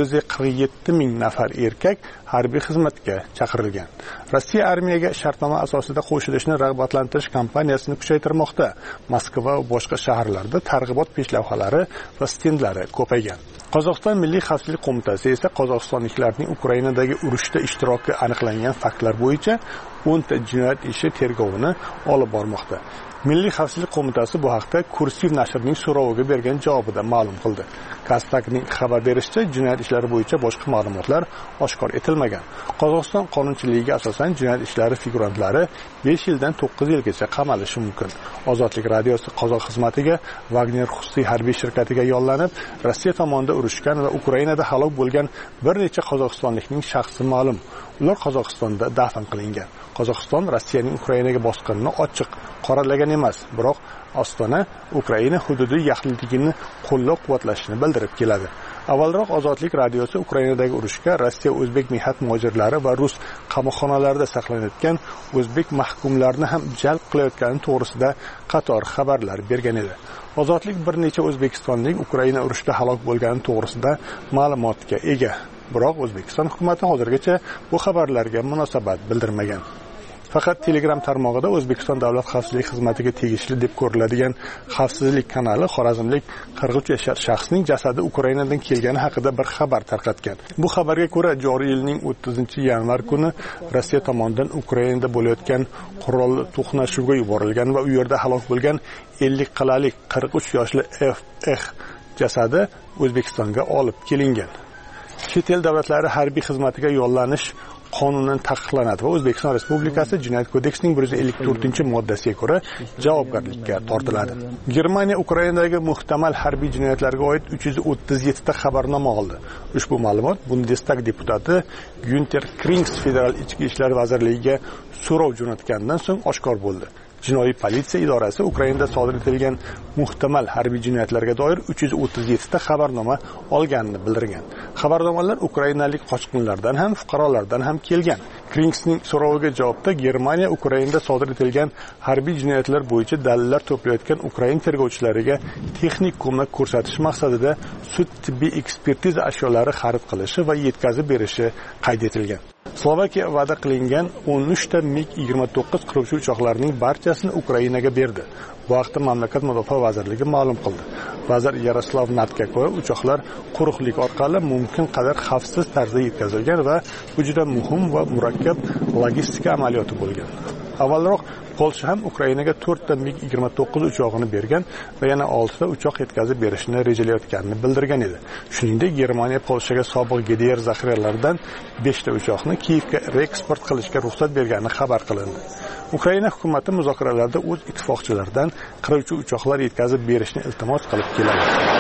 147 ming nafar erkak harbiy xizmatga chaqirilgan. Rossiya armiyaga shartnoma asosida qo'shilishni rag'batlantirish kampaniyasini kuchaytirmoqda. Moskva va boshqa shaharlarda targ'ibot peshlavhalari va stendlari ko'paygan. Qozog'iston Milliy xavfsizlik qo'mitasi esa qozog'istonliklarning Ukrainadagi urushda ishtiroki aniqlangan faktlar bo'yicha 10 ta jinoyat ishi tergovini olib bormoqda. Milliy xavfsizlik qo'mitasi bu haqda Kursiv nashrining so'roviga bergan javobida ma'lum qildi. Kastakning xabar berishicha, jinoyat ishlari bo'yicha boshqa ma'lumotlar oshkor etilmagan. Qozog'iston qonunchiligiga asosan jinoyat ishlari figurantlari 5 yildan 9 yilgacha qamalishi mumkin. Ozodlik radiosi qozoq xizmatiga Wagner xususiy harbiy shirkatiga yo'llanib, Rossiya tomonidan urushgan va Ukrainada halok bo'lgan bir necha qozog'istonlikning shaxsi ma'lum. Ular Qozog'istonda dafn qilingan. Qozog'iston Rossiyaning Ukrainaga bosqinini ochiq qoralagan emas, biroq Ostona Ukraina hududi yaxlitligini qo'llab-quvvatlashini bildirib keladi. Avvalroq Ozodlik radiosi Ukrainadagi urushga Rossiya o'zbek mehnat muhojirlari va rus qamoqxonalarida saqlanayotgan o'zbek mahkumlarni ham jalb qilayotgani to'g'risida qator xabarlar bergan edi. Ozodlik bir necha o'zbekistonlik Ukraina urushida halok bo'lgani to'g'risida ma'lumotga ega. Biroq O'zbekiston hukumati hozirgacha bu xabarlarga munosabat bildirmagan. Faqat Telegram tarmog'ida O'zbekiston Davlat xavfsizlik xizmatiga tegishli deb ko'riladigan xavfsizlik kanali xorazmlik 43 yoshli shaxsning jasadi Ukrainadan kelgani haqida bir xabar tarqatgan. Bu xabarga ko'ra, joriy yilning 30-yanvar kuni Rossiya tomonidan Ukrainada bo'layotgan qurolli to'qnashuvga yuborilgan va u yerda halok bo'lgan 50 qalalik 43 yoshli FX jasadi O'zbekistonga olib kelingan. Chet el davlatlari harbiy xizmatiga yo'llanish qonunan taqiqlanadi va O'zbekiston Respublikasi Jinoyat kodeksining 154-moddasiga ko'ra javobgarlikka tortiladi. Germaniya Ukrainadagi muhtamal harbiy jinoyatlarga oid 337 ta xabarnoma oldi. Ushbu ma'lumot Bundestag deputati Günter Krings Federal ichki ishlar vazirligiga so'rov jo'natgandan so'ng oshkor bo'ldi. Jinoiy politsiya idorasi Ukrainada sodir etilgan muhtamal harbiy jinoyatlarga doir 337 ta xabarnoma olganini bildirgan. Xabarnomalar ukrainalik qochqinlardan ham, fuqarolardan ham kelgan. Kringsning so'roviga javobda Germaniya Ukrainada sodir etilgan harbiy jinoyatlar bo'yicha dalillar to'playotgan Ukrain tergovchilariga texnik ko'mak ko'rsatish maqsadida sud tibbiy ekspertiza ashyolari xarid qilishi va yetkazib berishi qayd etilgan. Slovakiya va'da qilingan 13 ta MiG-29 qiruvchi uchoqlarining barchasini Ukrainaga berdi. Bu haqda mamlakat mudofaa vazirligi ma'lum qildi. Vazir Yaroslav Natga ko'ra, uchoqlar quruqlik orqali mumkin qadar xavfsiz tarzda yetkazilgan va bu juda muhim va murakkab logistika amaliyoti bo'lgan. Avvalroq Polsha ham Ukrainaga 4 ta MiG-29 uchog'ini bergan va yana 6 ta uchoq yetkazib berishni rejalayotganini bildirgan edi. Shuningdek, Germaniya Polshaga sobiq GDR zaxiralaridan 5 ta uchoqni Kiyevga reeksport qilishga ruxsat bergani xabar qilindi. Ukraina hukumati muzokaralarda o'z ittifoqchilaridan qiruvchi uchoqlar yetkazib berishni iltimos qilib keladi.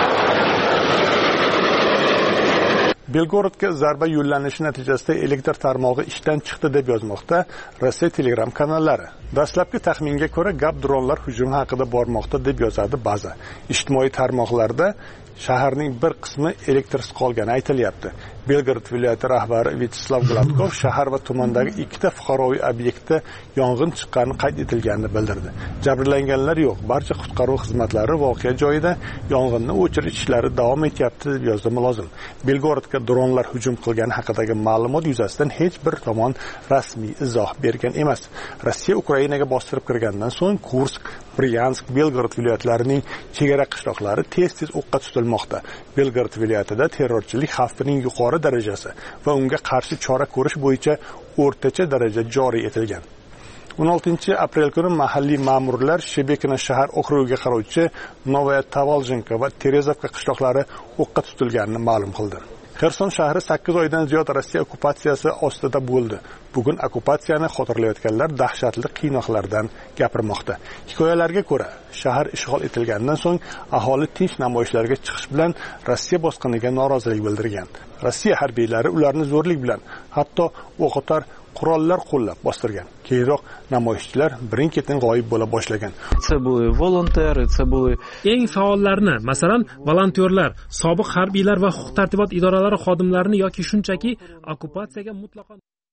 Belgorodga zarba yo'llanishi natijasida elektr tarmog'i ishdan chiqdi deb yozmoqda Rossiya Telegram kanallari. Dastlabki taxminga ko'ra, gap dronlar hujumi haqida bormoqda deb yozadi baza. Ijtimoiy tarmoqlarda shaharning bir qismi elektrsiz qolgani aytilyapti. Belgorod viloyati rahbari Vyacheslav Gladkov shahar va tumandagi ikkita fuqaroviy obyektda yong'in chiqqani qayd etilganini bildirdi. Jabrlanganlar yo'q. Barcha qutqaruv xizmatlari voqea joyida yong'inni o'chirish ishlari davom etyapti deb yozdi mulozim. Belgorodga dronlar hujum qilgani haqidagi ma'lumot yuzasidan hech bir tomon rasmiy izoh bergan emas. Rossiya Ukrainaga bostirib kirgandan so'ng Kursk, Bryansk, Belgorod viloyatlarining chegara qishloqlari tez-tez o'qqa tutilmoqda. Belgorod viloyatida terrorchilik xavfining yuqori darajasi va unga qarshi chora ko'rish bo'yicha o'rtacha daraja joriy etilgan. 16 aprel kuni mahalliy ma'murlar Shebekina shahar okrugiga qarovchi Novaya Tavalzhinka va Terezovka qishloqlari o'qqa tutilganini ma'lum qildi. Xerson shahri 8 oydan ziyod Rossiya okupatsiyasi ostida bo'ldi. Bugun okupatsiyani xotirlayotganlar dahshatli qiynoqlardan gapirmoqda. Hikoyalarga ko'ra, shahar ishg'ol etilgandan so'ng aholi tinch namoyishlarga chiqish bilan Rossiya bosqiniga norozilik bildirgan. Rossiya harbiylari ularni zo'rlik bilan, hatto o'qotar qurollar qo'llab bostirgan. Keyinroq namoyishchilar birin-ketin g'oyib bo'la boshlagan. Eng faollarni, masalan, volontyorlar, sobiq harbiylar va huquq-tartibot idoralari xodimlarini yoki shunchaki okupatsiyaga mutlaqo